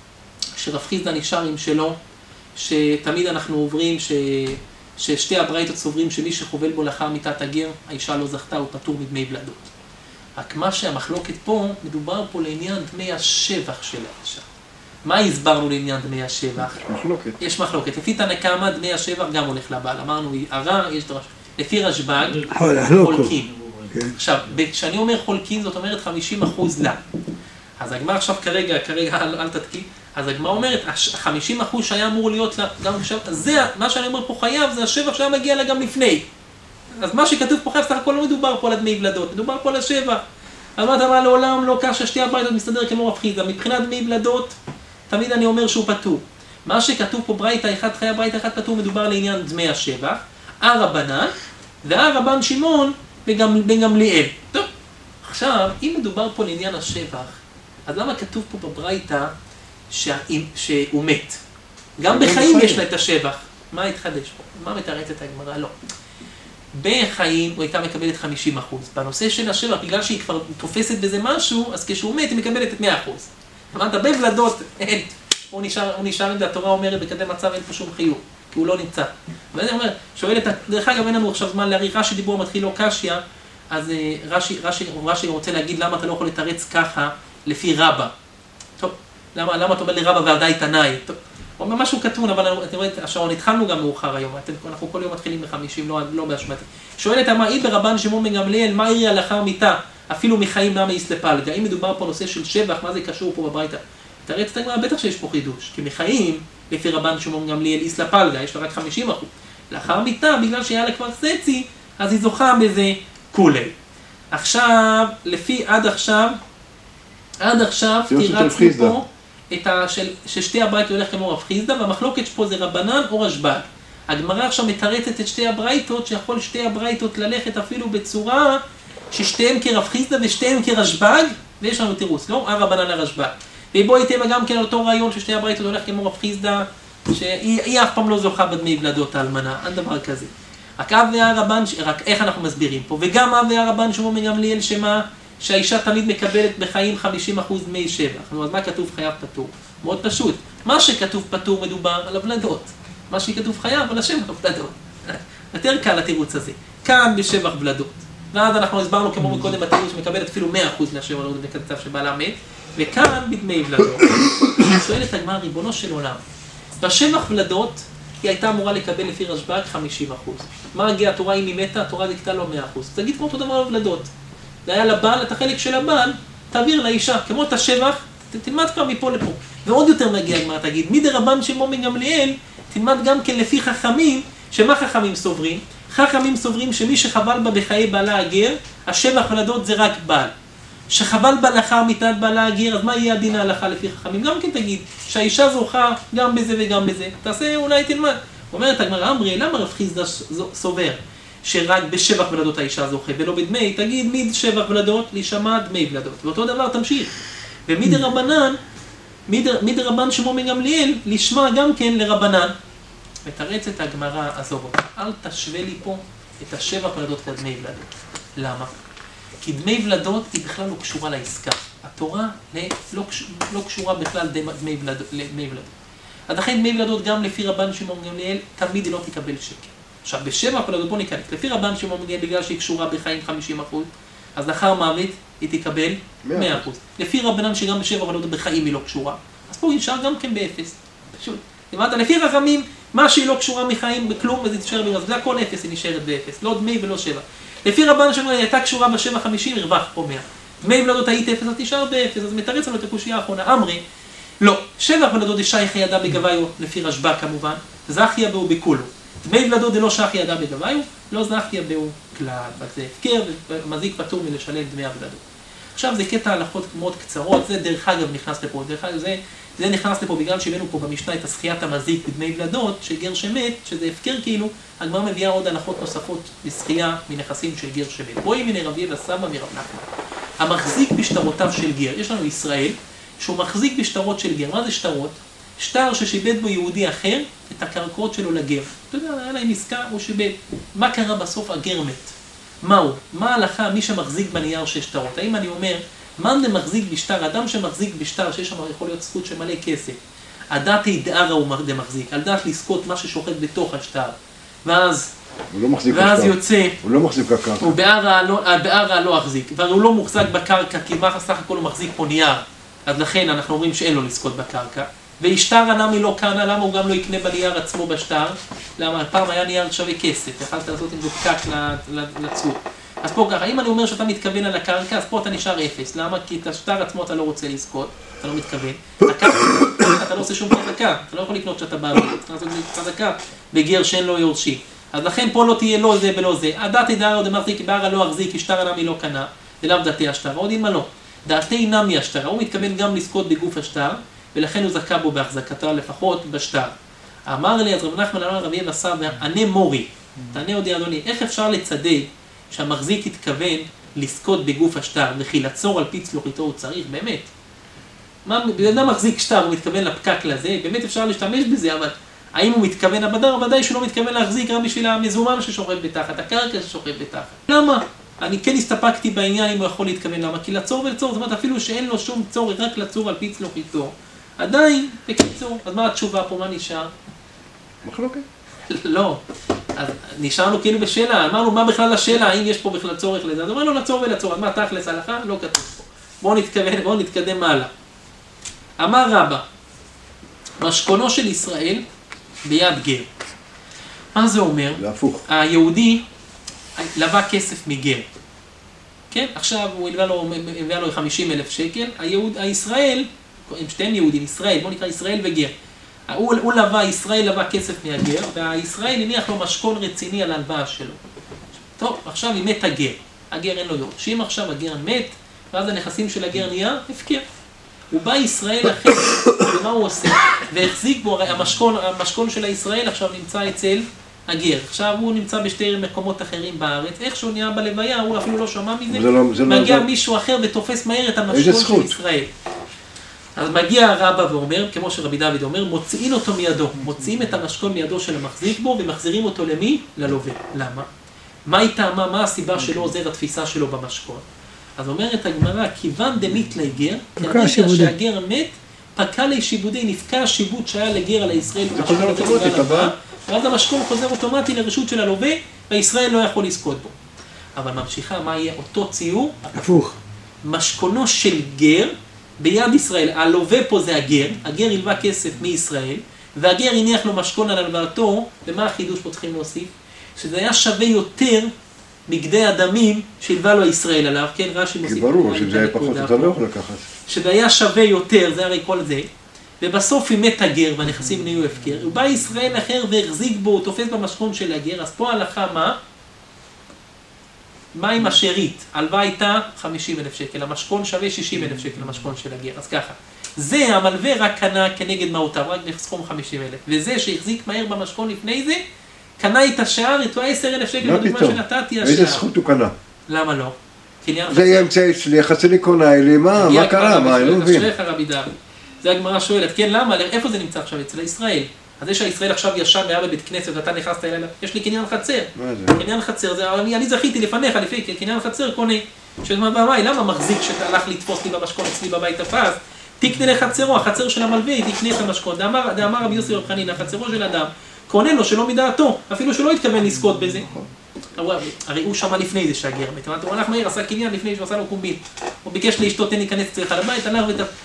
Speaker 1: שרב חיסדא נשאר עם שלו, שתמיד אנחנו עוברים ש... ששתי הברייתות סוברים שמי שחובל בו לאחר מיתת הגר, האישה לא זכתה, הוא פטור מדמי ולדות. רק מה שהמחלוקת פה, מדובר פה לעניין דמי השבח של האישה. מה הסברנו לעניין דמי השבח?
Speaker 2: מחלוקת. יש
Speaker 1: מחלוקת. לפי תנא קמא דמי השבח גם הולך לבעל. אמרנו, הרע, יש דרש. לפי רשב"ג, חולקים. עכשיו, כשאני אומר חולקים, זאת אומרת חמישים אחוז לה. אז הגמרא עכשיו כרגע, כרגע אל תתקיד, אז הגמרא אומרת, ה-חמישים אחוז שהיה אמור להיות לה גם עכשיו, זה, מה שאני אומר פה חייב, זה השבח שהיה מגיע לה גם לפני. אז מה שכתוב פה חייב, סך הכל לא מדובר פה על הדמי ולדות, מדובר פה על השבח. אז מה אתה אומר, לעולם לא קשה, שתי הברייתות מסתדר כמו רב חיסדא, מבחינת דמי ולדות, תמיד אני אומר שהוא פטור. מה שכתוב פה ברייתא אחד חייב, ברייתא אחד פטור, מדובר לעניין דמי השבח, הרבנן, והרבן שמעון בן גמליאל. טוב, עכשיו, אם מדובר פה לעניין השבח, אז למה כתוב פה בברייתא שהוא מת? גם בחיים יש לה את השבח. מה התחדש פה? מה מתרצת הגמרא? לא. בחיים הוא הייתה מקבלת חמישים אחוז. בנושא של השבח, בגלל שהיא כבר תופסת בזה משהו, אז כשהוא מת היא מקבלת את מאה אחוז. אמרת, בוולדות, אין. הוא נשאר, הוא נשאר עם זה, התורה אומרת, בקדם מצב אין פה שום חיוב, כי הוא לא נמצא. ואני אומר, שואלת, דרך אגב, אין לנו עכשיו זמן להעריך, רש"י דיבור מתחיל לא קשיא, אז רש"י, רש"י, רש"י רוצה להגיד למה אתה לא יכול לתרץ ככה לפי רבא. טוב, למה, למה אתה אומר לרבא ועדיין תנאי? טוב, הוא אומר משהו קטון, אבל אתם רואים, השעון, התחלנו גם מאוחר היום, אתם, אנחנו כל יום מתחילים בחמישים, לא, לא באשמתי. שואלת, מה היא ברבן שמעון בן גמליאל, מה יראה לאחר מיתה, אפילו מחיים למה איסלפלגה? אם מדובר פה נושא של שבח, מה זה קשור פה בברייתא? תרץ את הגמרא, בטח שיש פה חידוש, כי מחיים, לפי רבן שמעון בן גמליאל איסלפלגה, יש לה רק חמישים אחוז. לאחר מיתה, בגלל שהיה לה כבר חצי, אז היא זוכה בזה כולי. עכשיו, לפי עד עכשיו, עד עכשיו תירצנו פה את ה... של... ששתי הברייתות הולך כמו רב חיסדא, והמחלוקת פה זה רבנן או רשב"ג. הגמרא עכשיו מתרצת את שתי הברייתות, שיכול שתי הברייתות ללכת אפילו בצורה ששתיהם כרב חיסדא ושתיהם כרשב"ג, ויש לנו תירוץ, לא? הרבנן הרשב"ג. ובוא איתם גם כן על אותו רעיון ששתי הברייתות הולך כמו רב חיסדא, שהיא אף פעם לא זוכה בדמי ולדות האלמנה, אין דבר כזה. רק אב והרבן, רק איך אנחנו מסבירים פה, וגם אב והרבן שמעון בן גמליאל שמה, שהאישה תמיד מקבלת בחיים חמישים אחוז דמי שבח. נו, אז מה כתוב חייב פטור? מאוד פשוט. מה שכתוב פטור מדובר על הוולדות. מה שכתוב חייב על השבח ולדות. יותר קל התירוץ הזה. כאן בשבח ולדות. ואז אנחנו הסברנו כמו מקודם בתירוץ שמקבלת אפילו מאה אחוז מהשבח ולדות בכתב שבעלה מת, וכאן בדמי ולדות. שואלת הגמרא, ריבונו של עולם, בשבח ולדות היא הייתה אמורה לקבל לפי רשב"ג חמישים אחוז. מה הגיעה התורה אם היא מתה? התורה זיכתה לו מאה אחוז. תגיד כמו אותו דבר על ולדות. זה היה לבעל, את החלק של הבעל, תעביר לאישה, כמו את השבח, תלמד כבר מפה לפה. ועוד יותר מגיע הגמרא, תגיד, מי דרבן שמעון בן גמליאל, תלמד גם כן לפי חכמים, שמה חכמים סוברים? חכמים סוברים שמי שחבל בה בחיי בעלה הגר, השבח ולדות זה רק בעל. שחבל בה לאחר מיתת בעלה הגר, אז מה יהיה הדין ההלכה לפי חכמים? גם כן תגיד, שהאישה זוכה גם בזה וגם בזה. תעשה, אולי תלמד. אומרת הגמרא, אמרי, למה רב חיסדא סובר שרק בשבח ולדות האישה זוכה ולא בדמי? תגיד, מי שבח ולדות? להישמע דמי ולדות. ואותו דבר תמשיך. ומי דרבנן, מי דרבן שמעון בן גמליאל, לשמע גם כן לרבנן. מתרצת הגמרא, עזוב אותה. אל תשווה לי פה את השבח ולדות כדמי ולדות. למה? כי דמי ולדות היא בכלל לא קשורה לעסקה. התורה לא, לא קשורה בכלל לדמי ולדות. אז לכן דמי ולדות גם לפי רבן שמעון בן גמליאל, תמיד היא לא תקבל שקל. עכשיו, בשבח ולדות בוא ניכנס. לפי רבן שמעון בן גמליאל, בגלל שהיא קשורה בחיים חמישים אחוז, אז לאחר מוות היא תקבל מאה אחוז. לפי רבנן שגם בשבח ולדות בחיים היא לא קשורה, אז פה היא נשאר גם כן באפס. פשוט. לפי חכמים, מה שהיא לא קשורה מחיים בכלום, אז היא תשאר באפס. זה הכל אפס, היא נשארת באפס. לא דמי ולא שבח. לפי רבן שמעון היא הייתה קשורה בשבח חמישים, הרווח פה מאה. דמי ולדות היית אפס, אז תשאר באפס. אז מתרץ לנו את הקושיה האחרונה. אמרי, לא, שבח ולדות שייך ידה בגוויו, לפי רשב"ג כמובן, זכיה בו בכולו. דמי ולדות זה לא שייך ידה בגוויו, לא זכיה בו כלל. זה הפקר ומזיק פטור מלשלם דמי ולדות. עכשיו זה קטע הלכות מאוד קצרות, זה דרך אגב נכנס לפה, דרך אגב זה, זה נכנס לפה בגלל שהבאנו פה במשנה את הזכיית המזיק בדמי ולדות, שגר שמת, שזה הפקר כאילו, הגמרא מביאה עוד הלכות נוספות לזכייה מנכסים של גר שמת. בואי מן רבי וסבא מרב נחמן. המחזיק בשטרותיו של גר, יש לנו ישראל, שהוא מחזיק בשטרות של גר. מה זה שטרות? שטר ששיבד בו יהודי אחר את הקרקעות שלו לגר. אתה יודע, היה להם עסקה, הוא שיבד. מה קרה בסוף? הגר מת. מהו? מה ההלכה מי שמחזיק בנייר של שטרות? האם אני אומר, מה זה מחזיק בשטר? אדם שמחזיק בשטר, שיש שם יכול להיות זכות שמלא כסף. הדעת היא דערה הוא מחזיק, על דעת לזכות מה ששוחט בתוך השטר. ואז,
Speaker 2: הוא לא מחזיק
Speaker 1: ואז
Speaker 2: בשטר.
Speaker 1: יוצא,
Speaker 2: הוא לא מחזיק בקרקע.
Speaker 1: הוא בערה לא, בערה לא החזיק, והוא לא מוחזק בקרקע, כי מה סך הכל הוא מחזיק פה נייר. אז לכן אנחנו אומרים שאין לו לזכות בקרקע. ואשתר הנמי לא קנה, למה הוא גם לא יקנה בנייר עצמו בשטר? למה? פעם היה נייר שווה כסף, יכלת לעשות עם זה פקק לצור. אז פה ככה, אם אני אומר שאתה מתכוון על הקרקע, אז פה אתה נשאר אפס. למה? כי את השטר עצמו אתה לא רוצה לזכות, אתה לא מתכוון. הקרקע, אתה לא עושה שום חזקה, אתה לא יכול לקנות שאתה בא, אתה צריך לעשות חזקה בגר שאין לו יורשי. אז לכן פה לא תהיה לא זה ולא זה. הדעתי דערה עוד מחזיק, בערה לא החזיק, אשתר הנמי לא קנה, ולאו דעתי השטר. עוד אם מה לא. דעתי נמי השטר, הוא מתכוון גם לזכות בגוף השטר, ולכן הוא זכה בו בהחזקתו לפחות בשטר. אמר לי, אז רב נחמן אמר רבי וסבא, ענה מורי, תענה אותי אדוני, איך אפשר לצדק שהמחזיק התכוון לזכות בגוף השטר, וכי לצור על פי צלוחיתו הוא צריך? באמת. מה, בן אדם מחזיק שטר, הוא מתכוון לפקק לזה, באמת אפשר להשתמש בזה, אבל האם הוא מתכוון הבדר? ודאי שהוא לא מתכוון להחזיק רק בשביל המזומן ששוכב בתחת, הקרקע ששוכב בתחת. למה? אני כן הסתפקתי בעניין אם הוא יכול להתכוון, למה? כי לצור ולצור, זאת אומרת אפילו שאין לו שום צורך, רק לצור על פי צלוחיתו. עדיין, בקיצור, אז מה התשובה פה, מה נשאר?
Speaker 2: מחלוקת.
Speaker 1: לא, אז נשארנו כאילו בשאלה, אמרנו מה בכלל השאלה, האם יש פה בכלל צורך לזה, אז אמרנו לצור ולצור, אז מה תכלס הלכה? לא כתוב פה. בואו נתכוון, בואו נתקדם מעלה. אמר רבא, משכונו של ישראל ביד גר. מה זה אומר?
Speaker 2: להפוך.
Speaker 1: היהודי לווה כסף מגר. כן? עכשיו הוא הלווה לו, לו חמישים אלף שקל, היהוד, הישראל, הם שתיהם יהודים, ישראל, בואו נקרא ישראל וגר. הוא, הוא לווה, ישראל לווה כסף מהגר, והישראל הניח לו משכון רציני על ההלוואה שלו. טוב, עכשיו היא מת הגר. הגר אין לו יורשים, עכשיו הגר מת, ואז הנכסים של הגר נהיה הפקר. הוא בא ישראל אחר, ומה הוא עושה? והחזיק בו, המשכון, המשכון של הישראל עכשיו נמצא אצל הגר. עכשיו הוא נמצא בשתי מקומות אחרים בארץ, איך שהוא נהיה בלוויה, הוא אפילו לא שמע מזה,
Speaker 2: זה לא, זה
Speaker 1: מגיע
Speaker 2: לא...
Speaker 1: מישהו אחר ותופס מהר את המשכון של ישראל. אז מגיע הרבא ואומר, כמו שרבי דוד אומר, מוציאים אותו מידו, מוציאים את המשכון מידו של המחזיק בו ומחזירים אותו למי? ללווה. למה? מה היא טעמה, מה הסיבה שלו עוזר התפיסה שלו במשכון? אז אומרת הגמרא, כיוון דמית לגר, כרגע שהגר מת, פקע לי שיבודי, נפקע השיבוד שהיה לגר על הישראל,
Speaker 2: זה חוזר אוטומטית, אבל...
Speaker 1: ואז המשכון חוזר אוטומטי לרשות של הלווה, והישראל לא יכול לזכות בו. אבל ממשיכה, מה יהיה אותו ציור?
Speaker 4: הפוך.
Speaker 1: משכונו של גר, ביד ישראל, הלווה פה זה הגר, הגר הלווה כסף מישראל, והגר הניח לו משכון על הלוואתו, ומה החידוש פה צריכים להוסיף? שזה היה שווה יותר בגדי הדמים שהלווה לו ישראל עליו, כן, רש"י מוסיף.
Speaker 2: כי ברור, שזה היה פחות, אתה לא יכול לקחת.
Speaker 1: שזה היה שווה יותר, זה הרי כל זה, ובסוף היא מת הגר והנכסים נהיו הפקר, ובא ישראל אחר והחזיק בו, הוא תופס במשכון של הגר, אז פה ההלכה מה? מה עם השארית? הלוואה הייתה חמישים אלף שקל, המשכון שווה שישים אלף שקל, המשכון של הגר, אז ככה. זה המלווה רק קנה כנגד מהותיו, רק בסכום חמישים אלף, וזה שהחזיק מהר במשכון לפני זה, קנה את השער, איתו עשר אלף שקל, בדוגמה שנתתי השער.
Speaker 2: איזה זכות הוא קנה?
Speaker 1: למה לא?
Speaker 2: זה יהיה אמצעי שליח, חצי קונה אלי, מה, מה קרה, מה, אני לא מבין.
Speaker 1: זה הגמרא שואלת, כן, למה, איפה זה נמצא עכשיו? אצל ישראל. אז זה שהישראל עכשיו ישן היה בבית כנסת ואתה נכנסת אליי, יש לי קניין חצר.
Speaker 2: מה זה?
Speaker 1: קניין חצר, זה, אני, אני זכיתי לפניך, לפי קניין חצר, קונה. שמה בבית, למה מחזיק שהלך לתפוס לי במשכון אצלי בבית הפס? תקנה לחצרו, החצר של המלווה, תקנה את המשכון. דאמר, דאמר רבי יוסי רב חנינא, החצרו של אדם, קונה לו שלא מדעתו, אפילו שלא התכוון לזכות בזה. הרי הוא שמע לפני זה שהגר מת, הוא הלך מהיר, עשה קניין לפני שהוא עשה לו קומביל. הוא ביקש לאשתו, תן להיכנס אצלך לבית, הלך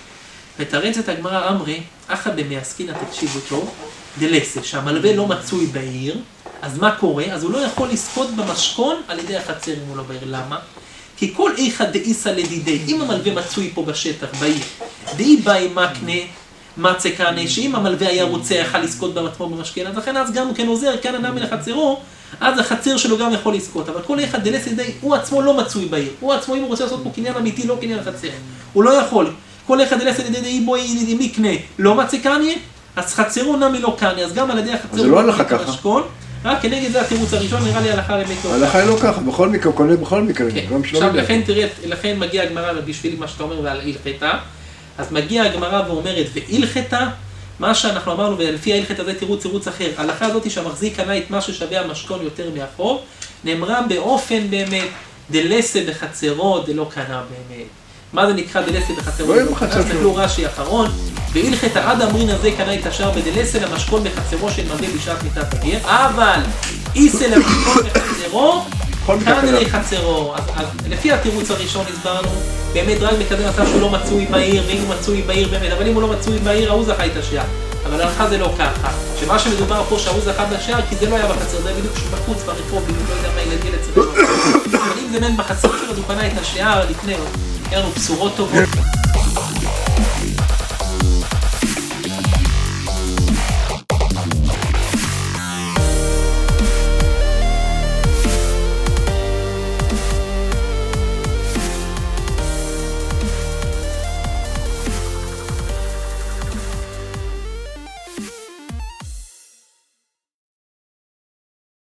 Speaker 1: ותרץ את הגמרא אמרי, אחא במעסקינא תקשיבו טוב, דלסה, שהמלווה לא מצוי בעיר, אז מה קורה? אז הוא לא יכול לזכות במשכון על ידי החצר אם הוא לא בעיר. למה? כי כל איכא דאיסא לדידי, אם המלווה מצוי פה בשטח, בעיר, דאי באי מקנה, מצא קנה, שאם המלווה היה רוצה, יכל לזכות בעצמו במשכן, אז לכן אז גם הוא כן עוזר, כאן אדם מלחצרו, אז החצר שלו גם יכול לזכות. אבל כל איכא דלסה לדידי, הוא עצמו לא מצוי בעיר. הוא עצמו, אם הוא רוצה לעשות פה קניין אמיתי, לא קניין חצר. הוא לא יכול. כל אחד דלסה לדידי בואי מקנה, לא מצא קנה, אז חצרו נמי לא קנה, אז גם על ידי החצר
Speaker 2: זה לא הלכה ככה.
Speaker 1: רק כנגד זה התירוץ הראשון, נראה לי הלכה למית לא.
Speaker 2: הלכה היא לא ככה, בכל מקרה, הוא קונה בכל מקרה.
Speaker 1: עכשיו לכן תראה, לכן מגיע הגמרא בשביל מה שאתה אומר ועל הלכתה, אז מגיע הגמרא ואומרת והלכתה, מה שאנחנו אמרנו ולפי ההלכת הזה תירוץ תירוץ אחר, ההלכה הזאת שהמחזיק קנה את מה ששווה המשכון יותר מהחוב, נאמרה באופן באמת דלסה בחצרו דלא קנה באמת. מה זה נקרא דלסה בחצרו? אז תקלו רש"י אחרון, והלכת עד אמרין הזה קנה את השאר בדלסה למשכון בחצרו של מלווה בשעת מיתת הגר, אבל איסה למשכון בחצרו, כאן אלי חצרו. אז לפי התירוץ הראשון הסברנו, באמת רק מקדם מצב שהוא לא מצוי בעיר, ואם הוא מצוי בעיר באמת, אבל אם הוא לא מצוי בעיר, ההוא זכה את השער. אבל הלכה זה לא ככה. שמה שמדובר פה שההוא זכה בשער, כי זה לא היה בחצר, זה בדיוק שהוא בחוץ ברחוב, בדיוק לא יודע מה ילד ילד צריך. אבל אם זה מן בחצר שלו, אז הוא קנה את השער לפני, היה לנו בשורות טובות.